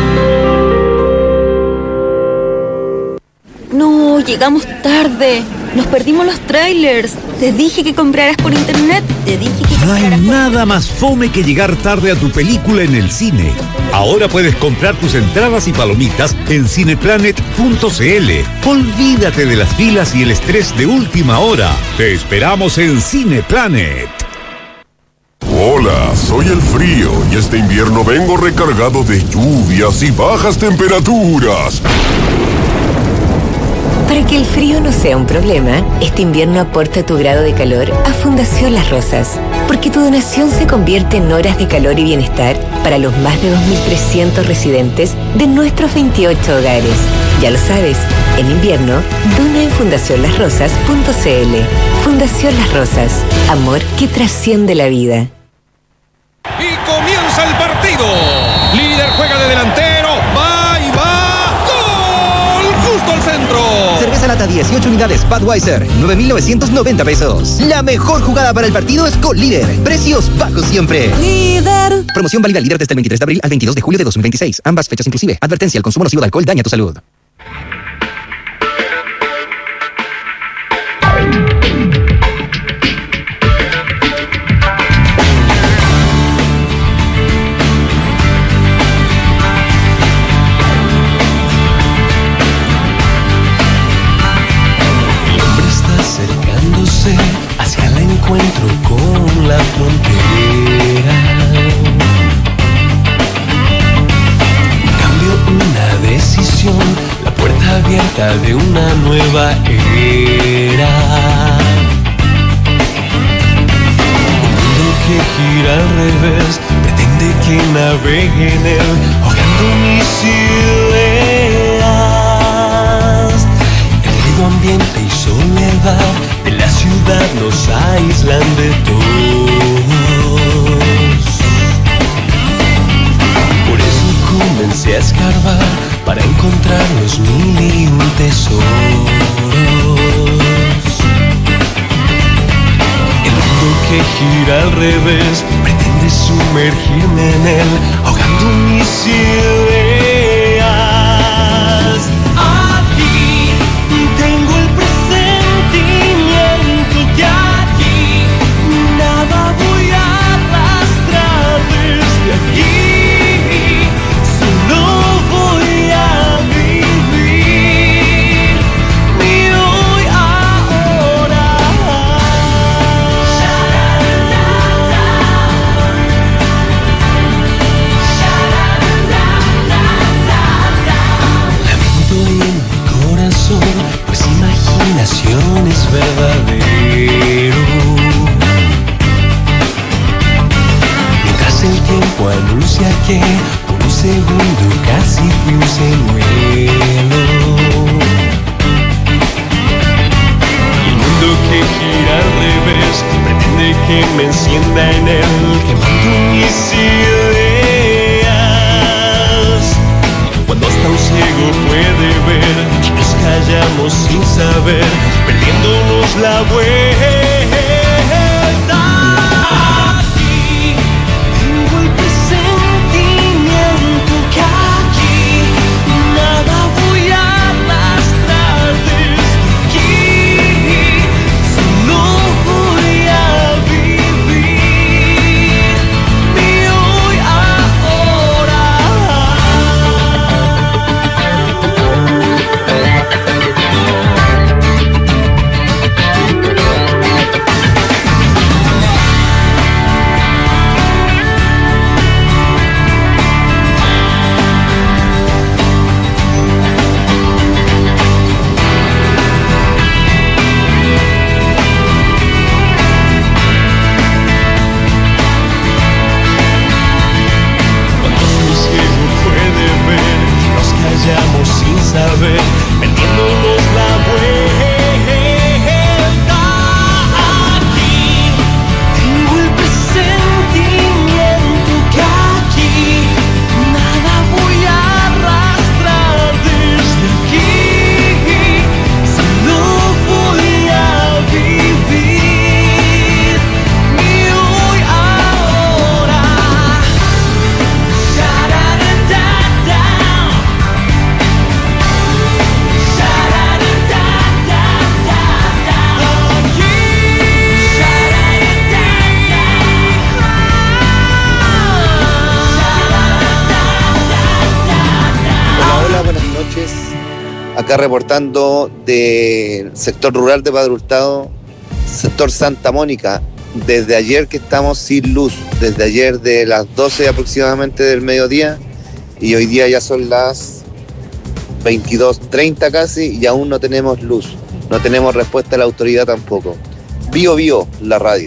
No, llegamos tarde. Nos perdimos los trailers. Te dije que compraras por internet. Te dije que No hay compraras por... nada más fome que llegar tarde a tu película en el cine. Ahora puedes comprar tus entradas y palomitas en cineplanet punto c l. Olvídate de las filas y el estrés de última hora. Te esperamos en Cineplanet. Hola, soy el frío y este invierno vengo recargado de lluvias y bajas temperaturas. Para que el frío no sea un problema, este invierno aporta tu grado de calor a Fundación Las Rosas, porque tu donación se convierte en horas de calor y bienestar para los más de dos mil trescientos residentes de nuestros veintiocho hogares. Ya lo sabes, en invierno, dona en fundación las rosas punto c l. Fundación Las Rosas, amor que trasciende la vida. Y comienza el partido. Líder juega de delantero. Va y va. ¡Gol! Justo al centro. Cerveza lata dieciocho unidades Budweiser, nueve mil novecientos noventa pesos. La mejor jugada para el partido es con Líder. Precios bajos siempre. Líder. Promoción válida Líder desde el veintitrés de abril al veintidós de julio de dos mil veintiséis. Ambas fechas inclusive. Advertencia: el consumo nocivo de alcohol daña tu salud. Hacia el encuentro con la frontera. Cambio, una decisión, la puerta abierta de una nueva era. Un mundo que gira al revés pretende que navegue en él, ahogando mis ideas. El ruido ambiente y soledad de la ciudad nos aíslan de todos. Por eso comencé a escarbar para encontrar los mil y un tesoros. Que gira al revés pretende sumergirme en él, ahogando mis ideas. Aquí tengo el presentimiento que aquí nada voy a arrastrar desde aquí. Solo voy a vivir mi hoy ahora. Pues imaginación es verdadero. Mientras el tiempo anuncia que por un segundo casi fui un señuelo. El mundo que gira al revés pretende que me encienda en él, quemando mis ideas. Cuando hasta un ciego puede ver, nos callamos sin saber, perdiéndonos la vuelta. Aquí tengo el presentimiento que aquí nada voy a arrastrar desde aquí. Solo voy a vivir mi hoy ahora. Sin saber, perdiéndonos la vuelta. Aquí tengo el presentimiento que aquí nada voy a arrastrar desde aquí. Solo voy a vivir mi hoy ahora. Acá reportando del sector rural de Padre Hurtado, sector Santa Mónica. Desde ayer que estamos sin luz, desde ayer de las doce aproximadamente del mediodía, y hoy día ya son las veintidós treinta casi y aún no tenemos luz, no tenemos respuesta de la autoridad tampoco. Bio Bio, la radio.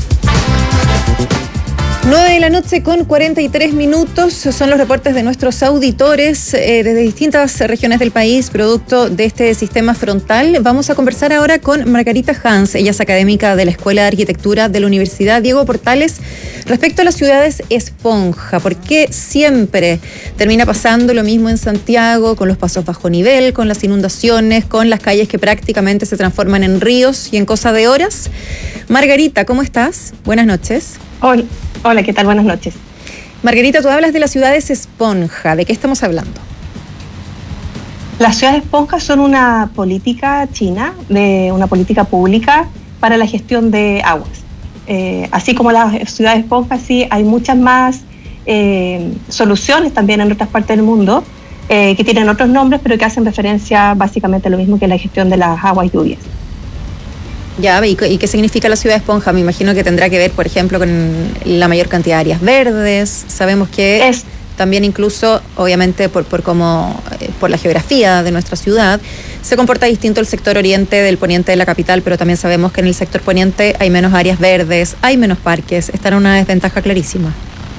nueve de la noche con cuarenta y tres minutos, son los reportes de nuestros auditores eh, desde distintas regiones del país, producto de este sistema frontal. Vamos a conversar ahora con Margarita Hans, ella es académica de la Escuela de Arquitectura de la Universidad Diego Portales, respecto a las ciudades esponja. ¿Por qué siempre termina pasando lo mismo en Santiago, con los pasos bajo nivel, con las inundaciones, con las calles que prácticamente se transforman en ríos y en cosa de horas? Margarita, ¿cómo estás? Buenas noches. Hola. Hola, ¿qué tal? Buenas noches. Margarita, tú hablas de las ciudades esponja. ¿De qué estamos hablando? Las ciudades esponjas son una política china, de una política pública para la gestión de aguas. Eh, así como las ciudades esponjas, sí, hay muchas más eh, soluciones también en otras partes del mundo eh, que tienen otros nombres, pero que hacen referencia básicamente a lo mismo que la gestión de las aguas y lluvias. Ya, ¿y qué significa la ciudad esponja? Me imagino que tendrá que ver, por ejemplo, con la mayor cantidad de áreas verdes. Sabemos que es también incluso, obviamente, por, por, como, por la geografía de nuestra ciudad, se comporta distinto el sector oriente del poniente de la capital, pero también sabemos que en el sector poniente hay menos áreas verdes, hay menos parques, está en una desventaja clarísima.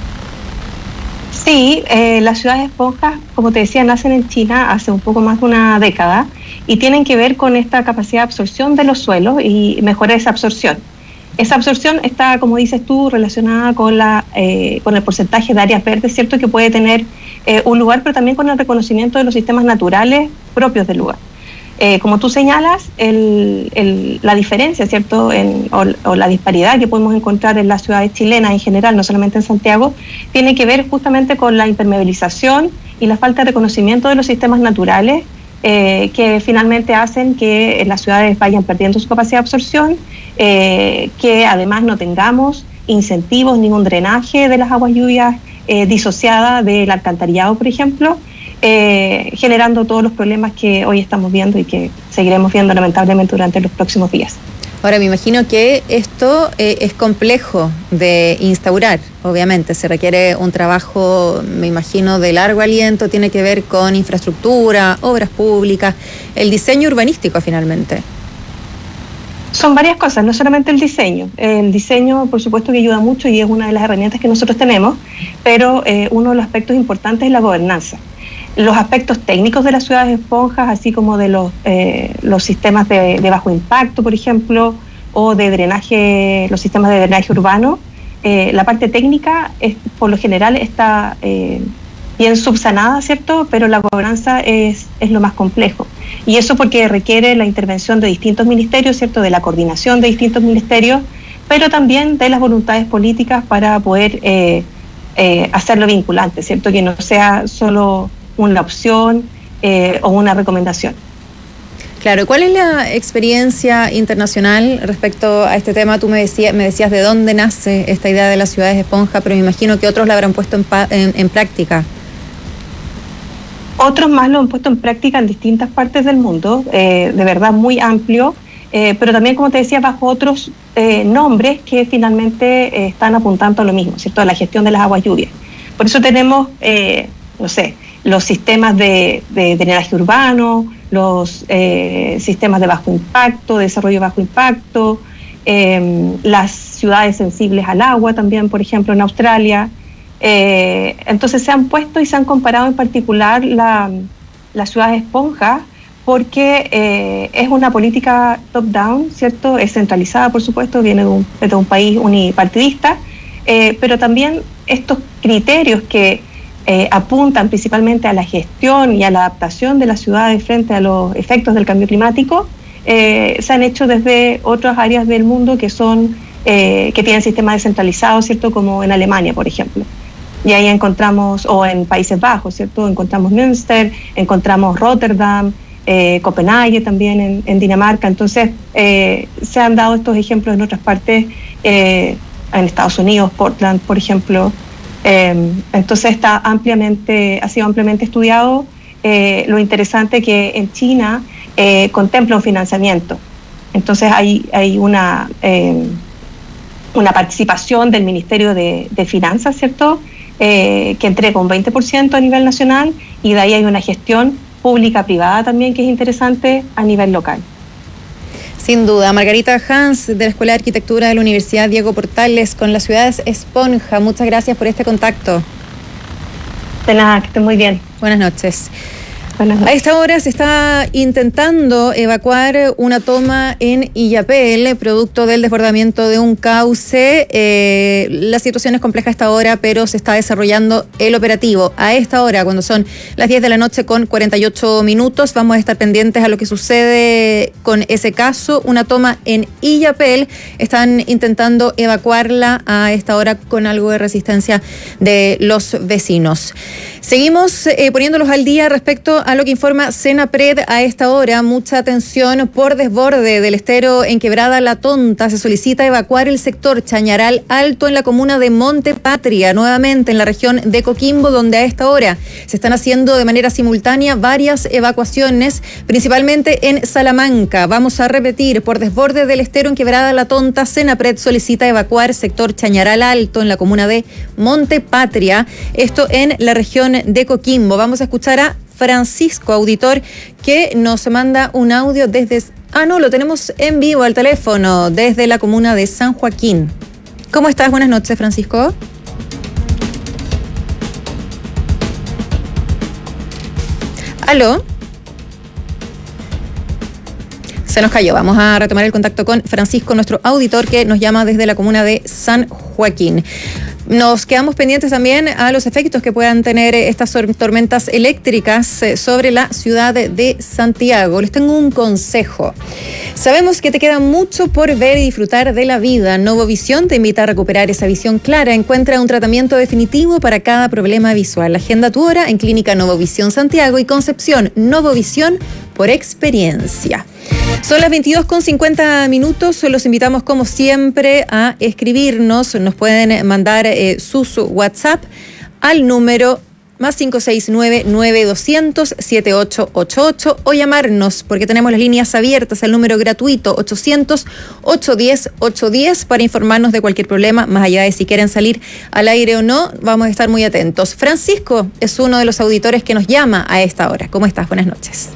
Sí, eh, las ciudades esponjas, como te decía, nacen en China hace un poco más de una década y tienen que ver con esta capacidad de absorción de los suelos y mejorar esa absorción. Esa absorción está, como dices tú, relacionada con, la, eh, con el porcentaje de áreas verdes, ¿cierto?, que puede tener eh, un lugar, pero también con el reconocimiento de los sistemas naturales propios del lugar. Eh, como tú señalas, el, el, la diferencia, ¿cierto?, en, o, o la disparidad que podemos encontrar en las ciudades chilenas en general, no solamente en Santiago, tiene que ver justamente con la impermeabilización y la falta de reconocimiento de los sistemas naturales eh, que finalmente hacen que las ciudades vayan perdiendo su capacidad de absorción, eh, que además no tengamos incentivos, ningún drenaje de las aguas lluvias eh, disociada del alcantarillado, por ejemplo, Eh, generando todos los problemas que hoy estamos viendo y que seguiremos viendo lamentablemente durante los próximos días. Ahora, me imagino que esto eh, es complejo de instaurar, obviamente, se requiere un trabajo, me imagino, de largo aliento, tiene que ver con infraestructura, obras públicas, el diseño urbanístico finalmente. Son varias cosas, no solamente el diseño. El diseño, por supuesto, que ayuda mucho y es una de las herramientas que nosotros tenemos, pero eh, uno de los aspectos importantes es la gobernanza. Los aspectos técnicos de las ciudades esponjas, así como de los, eh, los sistemas de, de bajo impacto, por ejemplo, o de drenaje, los sistemas de drenaje urbano, eh, la parte técnica es, por lo general está eh, bien subsanada, ¿cierto? Pero la gobernanza es, es lo más complejo. Y eso porque requiere la intervención de distintos ministerios, ¿cierto? De la coordinación de distintos ministerios, pero también de las voluntades políticas para poder eh, eh, hacerlo vinculante, ¿cierto? Que no sea solo una opción eh, o una recomendación. Claro, ¿cuál es la experiencia internacional respecto a este tema? Tú me, decía, me decías de dónde nace esta idea de las ciudades esponja, pero me imagino que otros la habrán puesto en, pa- en, en práctica. Otros más lo han puesto en práctica en distintas partes del mundo, eh, de verdad muy amplio, eh, pero también, como te decía, bajo otros eh, nombres que finalmente eh, están apuntando a lo mismo, ¿cierto?, a la gestión de las aguas lluvias. Por eso tenemos, eh, no sé, los sistemas de, de drenaje urbano, los eh, sistemas de bajo impacto, de desarrollo bajo impacto, eh, las ciudades sensibles al agua también, por ejemplo, en Australia. Eh, entonces se han puesto y se han comparado en particular la, las ciudades esponjas porque eh, es una política top-down, ¿cierto? Es centralizada, por supuesto, viene de un, de un país unipartidista, eh, pero también estos criterios que Eh, apuntan principalmente a la gestión y a la adaptación de las ciudades frente a los efectos del cambio climático, eh, se han hecho desde otras áreas del mundo que son eh, que tienen sistemas descentralizados, ¿cierto?, como en Alemania, por ejemplo. Y ahí encontramos, o en Países Bajos, ¿cierto?, encontramos Münster, encontramos Rotterdam, eh, Copenhague también en, en Dinamarca. Entonces, eh, se han dado estos ejemplos en otras partes, eh, en Estados Unidos, Portland, por ejemplo. Eh, entonces está ampliamente, ha sido ampliamente estudiado. Eh, lo interesante que en China eh, contempla un financiamiento. Entonces hay, hay una, eh, una participación del Ministerio de, de Finanzas, ¿cierto?, eh, que entrega un veinte por ciento a nivel nacional, y de ahí hay una gestión pública-privada también que es interesante a nivel local. Sin duda. Margarita Hans, de la Escuela de Arquitectura de la Universidad Diego Portales, con las ciudades esponja. Muchas gracias por este contacto. De nada, que estén muy bien. Buenas noches. A esta hora se está intentando evacuar una toma en Illapel, producto del desbordamiento de un cauce. Eh, la situación es compleja a esta hora, pero se está desarrollando el operativo. A esta hora, cuando son las diez de la noche con cuarenta y ocho minutos, vamos a estar pendientes a lo que sucede con ese caso. Una toma en Illapel. Están intentando evacuarla a esta hora con algo de resistencia de los vecinos. Seguimos eh, poniéndolos al día respecto a lo que informa Senapred a esta hora. Mucha atención por desborde del estero en Quebrada La Tonta. Se solicita evacuar el sector Chañaral Alto en la comuna de Monte Patria, nuevamente en la región de Coquimbo, donde a esta hora se están haciendo de manera simultánea varias evacuaciones, principalmente en Salamanca. Vamos a repetir, por desborde del estero en Quebrada La Tonta, Senapred solicita evacuar sector Chañaral Alto en la comuna de Monte Patria, esto en la región de Coquimbo. Vamos a escuchar a Francisco, auditor, que nos manda un audio desde... Ah, no, lo tenemos en vivo al teléfono, desde la comuna de San Joaquín. ¿Cómo estás? Buenas noches, Francisco. ¿Aló? Se nos cayó. Vamos a retomar el contacto con Francisco, nuestro auditor, que nos llama desde la comuna de San Joaquín. Nos quedamos pendientes también a los efectos que puedan tener estas tormentas eléctricas sobre la ciudad de Santiago. Les tengo un consejo. Sabemos que te queda mucho por ver y disfrutar de la vida. Novovisión te invita a recuperar esa visión clara. Encuentra un tratamiento definitivo para cada problema visual. Agenda tu hora en Clínica Novovisión Santiago y Concepción. Novovisión por experiencia. Son las veintidós con cincuenta minutos. Los invitamos, como siempre, a escribirnos. Nos pueden mandar eh, sus WhatsApp al número más cinco seis nueve, nueve dos cero cero, siete ocho ocho ocho o llamarnos, porque tenemos las líneas abiertas al número gratuito ochocientos, ochocientos diez, ochocientos diez para informarnos de cualquier problema, más allá de si quieren salir al aire o no. Vamos a estar muy atentos. Francisco es uno de los auditores que nos llama a esta hora. ¿Cómo estás? Buenas noches.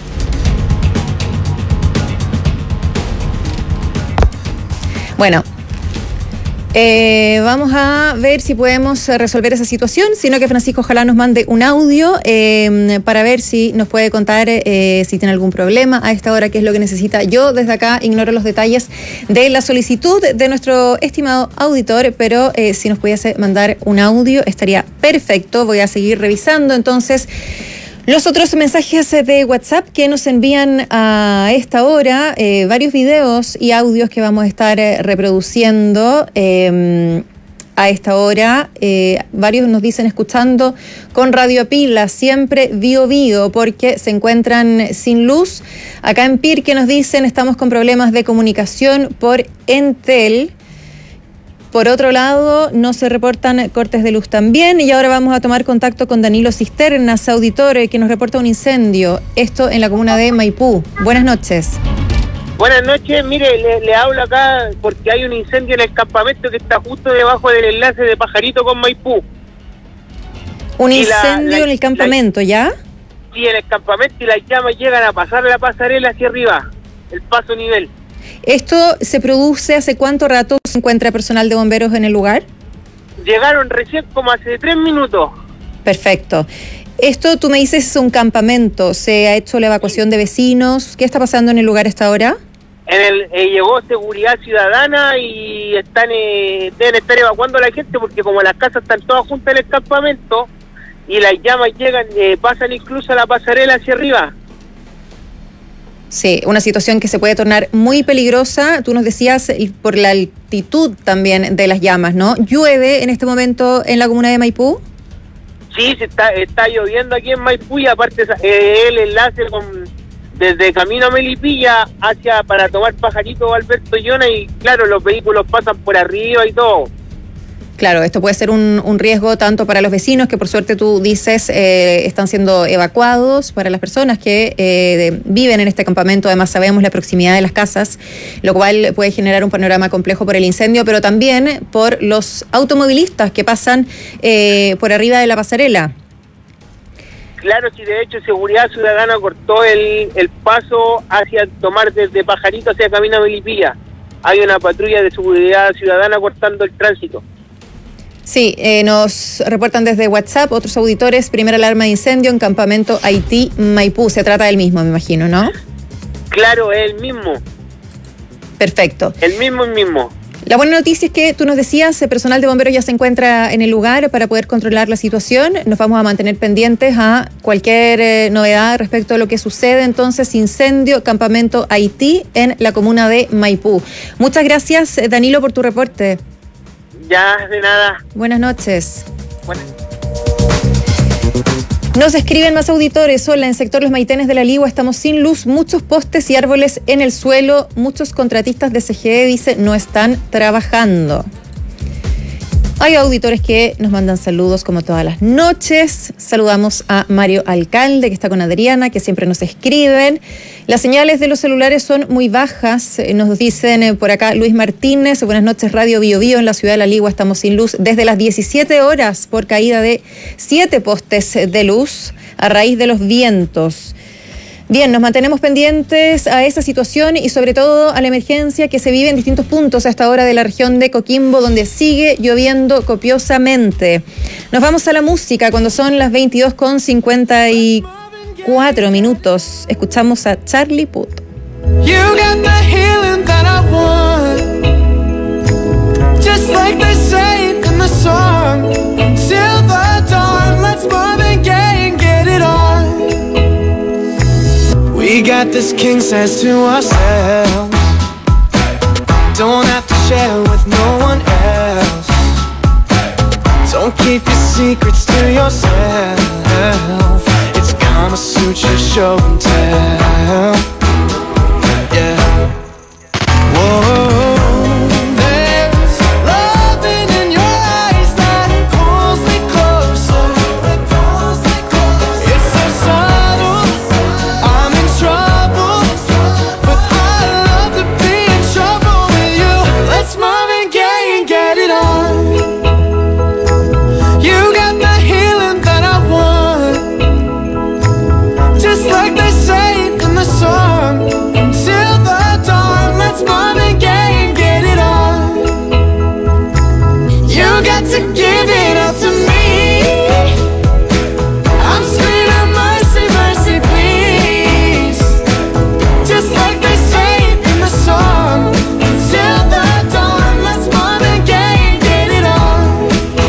Bueno, eh, vamos a ver si podemos resolver esa situación, sino que Francisco ojalá nos mande un audio eh, para ver si nos puede contar eh, si tiene algún problema a esta hora, qué es lo que necesita. Yo desde acá ignoro los detalles de la solicitud de nuestro estimado auditor, pero eh, si nos pudiese mandar un audio estaría perfecto. Voy a seguir revisando entonces los otros mensajes de WhatsApp que nos envían a esta hora, eh, varios videos y audios que vamos a estar eh, reproduciendo eh, a esta hora. Eh, varios nos dicen escuchando con Radio Pila, siempre Bio Bio, porque se encuentran sin luz. Acá en Pirque nos dicen estamos con problemas de comunicación por Entel. Por otro lado, no se reportan cortes de luz también. Y ahora vamos a tomar contacto con Danilo Cisternas, auditor, que nos reporta un incendio. Esto en la comuna de Maipú. Buenas noches. Buenas noches. Mire, le, le hablo acá porque hay un incendio en el campamento que está justo debajo del enlace de Pajarito con Maipú. ¿Un y incendio la, la, en el campamento, la, ya? Sí, en el campamento, y las llamas llegan a pasar la pasarela hacia arriba, el paso nivel. ¿Esto se produce hace cuánto rato se encuentra personal de bomberos en el lugar? Llegaron recién como hace tres minutos. Perfecto. Esto, tú me dices, es un campamento. ¿Se ha hecho la evacuación de vecinos? ¿Qué está pasando en el lugar a esta hora? En el eh, llegó seguridad ciudadana y están eh, deben estar evacuando a la gente porque como las casas están todas juntas en el campamento y las llamas llegan, eh, pasan incluso a la pasarela hacia arriba. Sí, una situación que se puede tornar muy peligrosa. Tú nos decías por la altitud también de las llamas, ¿no? ¿Llueve en este momento en la comuna de Maipú? Sí, se está, está lloviendo aquí en Maipú y aparte eh, el enlace con, desde camino a Melipilla hacia para tomar Pajarito o Alberto Llona y claro, los vehículos pasan por arriba y todo. Claro, esto puede ser un, un riesgo tanto para los vecinos, que por suerte tú dices eh, están siendo evacuados, para las personas que eh, de, viven en este campamento. Además sabemos la proximidad de las casas, lo cual puede generar un panorama complejo por el incendio, pero también por los automovilistas que pasan eh, por arriba de la pasarela. Claro, sí, de hecho Seguridad Ciudadana cortó el, el paso hacia tomar desde Pajarito hacia Camino a Melipilla. Hay una patrulla de Seguridad Ciudadana cortando el tránsito. Sí, eh, nos reportan desde WhatsApp otros auditores, primera alarma de incendio en campamento Haití, Maipú. Se trata del mismo, me imagino, ¿no? Claro, es el mismo. Perfecto. El mismo, el mismo. La buena noticia es que tú nos decías, el personal de bomberos ya se encuentra en el lugar para poder controlar la situación. Nos vamos a mantener pendientes a cualquier eh, novedad respecto a lo que sucede. Entonces, incendio, campamento Haití en la comuna de Maipú. Muchas gracias, Danilo, por tu reporte. Ya, de nada. Buenas noches. Buenas. Nos escriben más auditores. Hola, en sector Los Maitenes de la Ligua estamos sin luz, muchos postes y árboles en el suelo. Muchos contratistas de C G E, dice, no están trabajando. Hay auditores que nos mandan saludos como todas las noches. Saludamos a Mario Alcalde, que está con Adriana, que siempre nos escriben. Las señales de los celulares son muy bajas, nos dicen por acá Luis Martínez. Buenas noches, Radio Bio Bio. En la ciudad de La Ligua estamos sin luz desde las diecisiete horas por caída de siete postes de luz. a raíz de los vientos. Bien, nos mantenemos pendientes a esa situación y sobre todo a la emergencia que se vive en distintos puntos a esta hora de la región de Coquimbo, donde sigue lloviendo copiosamente. Nos vamos a la música cuando son las veintidós con cincuenta y cuatro minutos. Escuchamos a Charlie Puth. You got the healing that I want, just like they say in the song. Till the dawn, let's Marvin Gaye and get it on. We got this king size to ourselves, don't have to share with no one else. Don't keep your secrets to yourself, it's Kama Sutra show and tell. Yeah. Whoa. There's loving in your eyes that pulls me closer. It's so subtle, I'm in trouble, but I love to be in trouble with you. Let's Marvin Gaye and get it on. You got the healing that I want, just like they say in the song. Until the dawn, let's Marvin Gaye and get it on. You got to give it up to me. I'm screaming mercy, mercy, please. Just like they say in the song. Until the dawn, let's Marvin Gaye and get it on.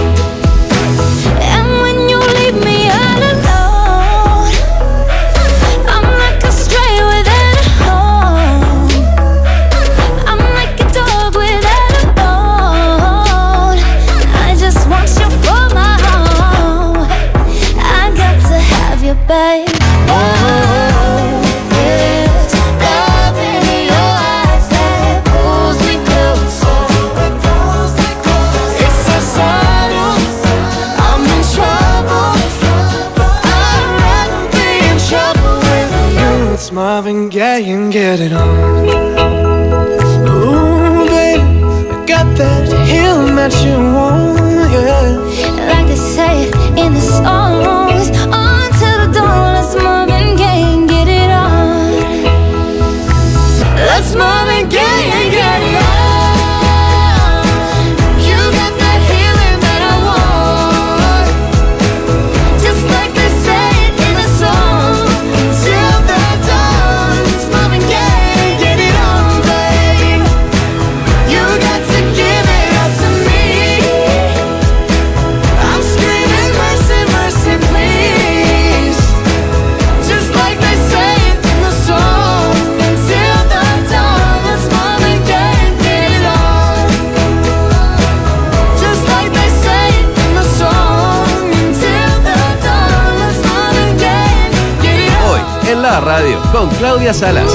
And when you leave me all alone, I'm like a stray without a home. I'm like a dog without a bone. I just want you for my home. I got to have you, babe. Oh, there's love in your eyes that pulls me closer. It's so subtle, I'm in trouble, I'd rather be in trouble with you. It's Marvin Gaye and get it on. Ooh, baby, I got that healing that you want, yeah. Like they say in the songs, until the dawn, let's Marvin Gaye and get it on. Let's Marvin Gaye and get it on. You got that healing that I want, just like they say in the song. Till the dawn, let's Marvin Gaye and get it on, babe. You got to give it up to me. I'm screaming mercy, mercy, please. Just like they say in the song. Until the dawn, let's Marvin Gaye and get it on. Just like they say in the song. Until the dawn, let's Marvin Gaye and get it on. Hoy en la radio con Claudia Salas.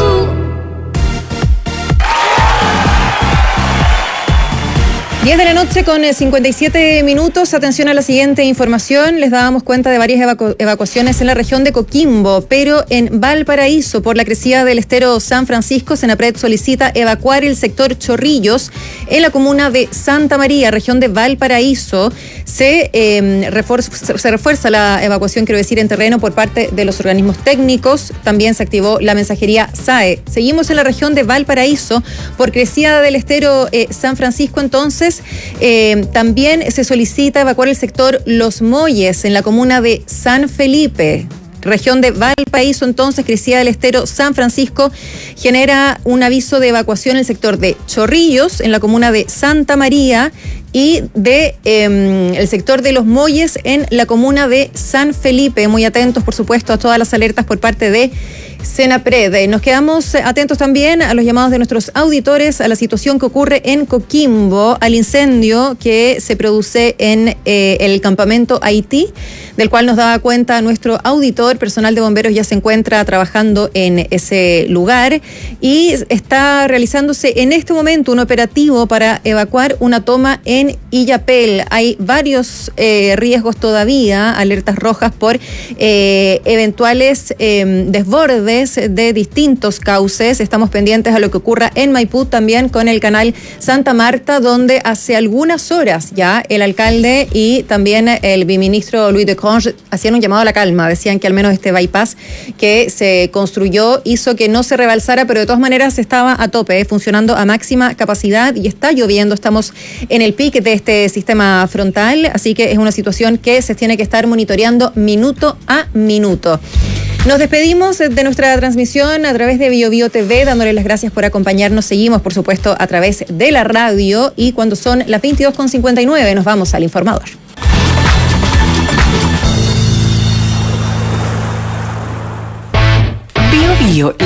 diez de la noche con cincuenta y siete minutos. Atención a la siguiente información. Les dábamos cuenta de varias evacu- evacuaciones en la región de Coquimbo, pero en Valparaíso, por la crecida del estero San Francisco, Senapred solicita evacuar el sector Chorrillos en la comuna de Santa María, región de Valparaíso. Se, eh, refuerza, se refuerza la evacuación, quiero decir, en terreno por parte de los organismos técnicos. También se activó la mensajería S A E. Seguimos en la región de Valparaíso, por crecida del estero eh, San Francisco, entonces. Eh, también se solicita evacuar el sector Los Molles en la comuna de San Felipe. Región de Valparaíso, entonces, crecida del estero San Francisco, genera un aviso de evacuación en el sector de Chorrillos, en la comuna de Santa María, y de eh, el sector de Los Molles en la comuna de San Felipe. Muy atentos, por supuesto, a todas las alertas por parte de Senapred. Nos quedamos atentos también a los llamados de nuestros auditores a la situación que ocurre en Coquimbo, al incendio que se produce en eh, el campamento Haití, del cual nos daba cuenta nuestro auditor. Personal de bomberos ya se encuentra trabajando en ese lugar y está realizándose en este momento un operativo para evacuar una toma en Illapel. Hay varios eh, riesgos todavía, alertas rojas por eh, eventuales eh, desbordes través de distintos cauces. Estamos pendientes a lo que ocurra en Maipú, también con el canal Santa Marta, donde hace algunas horas ya el alcalde y también el viceministro Louis de Conge hacían un llamado a la calma. Decían que al menos este bypass que se construyó hizo que no se rebalsara, pero de todas maneras estaba a tope, eh, funcionando a máxima capacidad y está lloviendo. Estamos en el pic de este sistema frontal, así que es una situación que se tiene que estar monitoreando minuto a minuto. Nos despedimos de nuestra transmisión a través de Bio Bio T V, dándoles las gracias por acompañarnos. Seguimos, por supuesto, a través de la radio y cuando son las veintidós con cincuenta y nueve nos vamos al informador. Bio Bio.